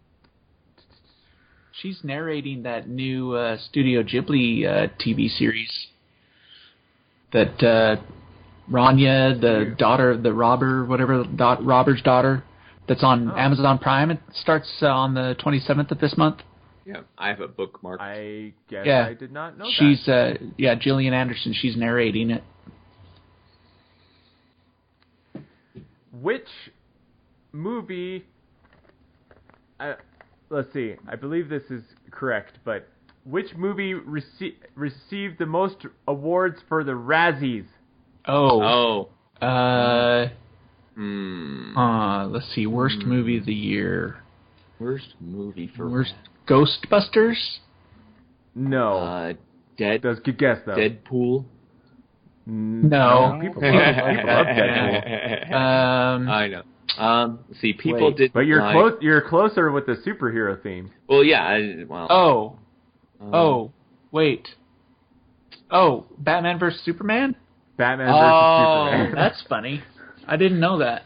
Speaker 5: She's narrating that new uh, Studio Ghibli uh, T V series. That uh, Rania, the daughter of the robber, whatever, da- robber's daughter, that's on
Speaker 1: Oh.
Speaker 5: Amazon Prime. It starts uh, on the twenty-seventh of this month.
Speaker 3: Yeah, I have it bookmarked.
Speaker 1: I guess
Speaker 5: Yeah.
Speaker 1: I did not know
Speaker 5: She's,
Speaker 1: that.
Speaker 5: uh, yeah, Gillian Anderson. She's narrating it.
Speaker 1: Which movie? Uh, let's see. I believe this is correct, but which movie rece- received the most awards for the Razzies?
Speaker 5: Oh.
Speaker 3: Oh.
Speaker 5: Uh,
Speaker 3: Hmm.
Speaker 5: uh, let's see. Worst
Speaker 3: Hmm.
Speaker 5: movie of the year.
Speaker 3: Worst movie for
Speaker 5: Worst Ghostbusters?
Speaker 1: No.
Speaker 3: uh, Dead
Speaker 1: That's a good guess, though.
Speaker 3: Deadpool.
Speaker 5: No.
Speaker 1: People love, people love Deadpool.
Speaker 5: Um,
Speaker 3: I know. Um, see, people
Speaker 5: Wait,
Speaker 3: did.
Speaker 1: But you're
Speaker 3: like,
Speaker 1: close. You're closer with the superhero theme.
Speaker 3: Well, yeah. I, well.
Speaker 5: oh.
Speaker 3: um,
Speaker 5: Oh. Wait. Oh, Batman versus Superman?
Speaker 1: Batman
Speaker 3: Oh.
Speaker 1: versus Superman.
Speaker 5: That's funny. I didn't know that.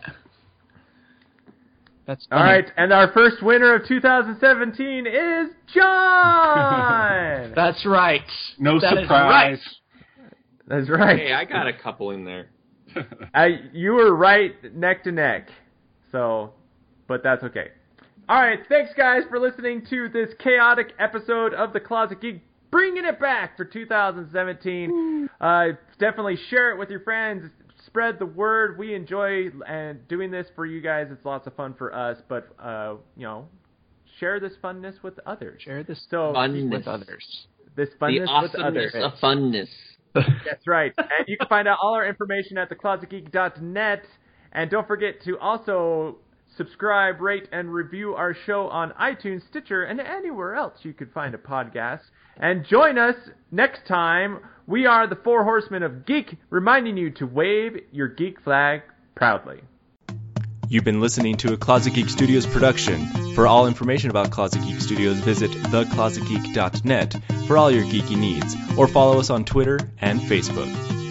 Speaker 5: That's
Speaker 1: All
Speaker 5: funny.
Speaker 1: right, and our first winner of two thousand seventeen is John.
Speaker 5: That's right.
Speaker 4: No
Speaker 5: That is
Speaker 4: surprise.
Speaker 1: That's right.
Speaker 3: Hey, I got a couple in there.
Speaker 1: Uh, you were right neck to neck. So, but that's okay. All right, thanks guys for listening to this chaotic episode of the Closet Geek, bringing it back for two thousand seventeen. Uh, definitely share it with your friends. Spread the word. We enjoy and doing this for you guys. It's lots of fun for us, but uh, you know, share this funness with others.
Speaker 5: Share this
Speaker 1: So
Speaker 3: Funness.
Speaker 5: with others.
Speaker 1: this
Speaker 3: The
Speaker 1: funness with
Speaker 3: awesomeness
Speaker 1: others.
Speaker 3: of funness.
Speaker 1: That's right. And you can find out all our information at the closet geek dot net. And don't forget to also subscribe, rate, and review our show on iTunes, Stitcher, and anywhere else you could find a podcast. And join us next time. We are the Four Horsemen of Geek, reminding you to wave your geek flag proudly.
Speaker 6: You've been listening to a Closet Geek Studios production. For all information about Closet Geek Studios, visit the closet geek dot net for all your geeky needs, or follow us on Twitter and Facebook.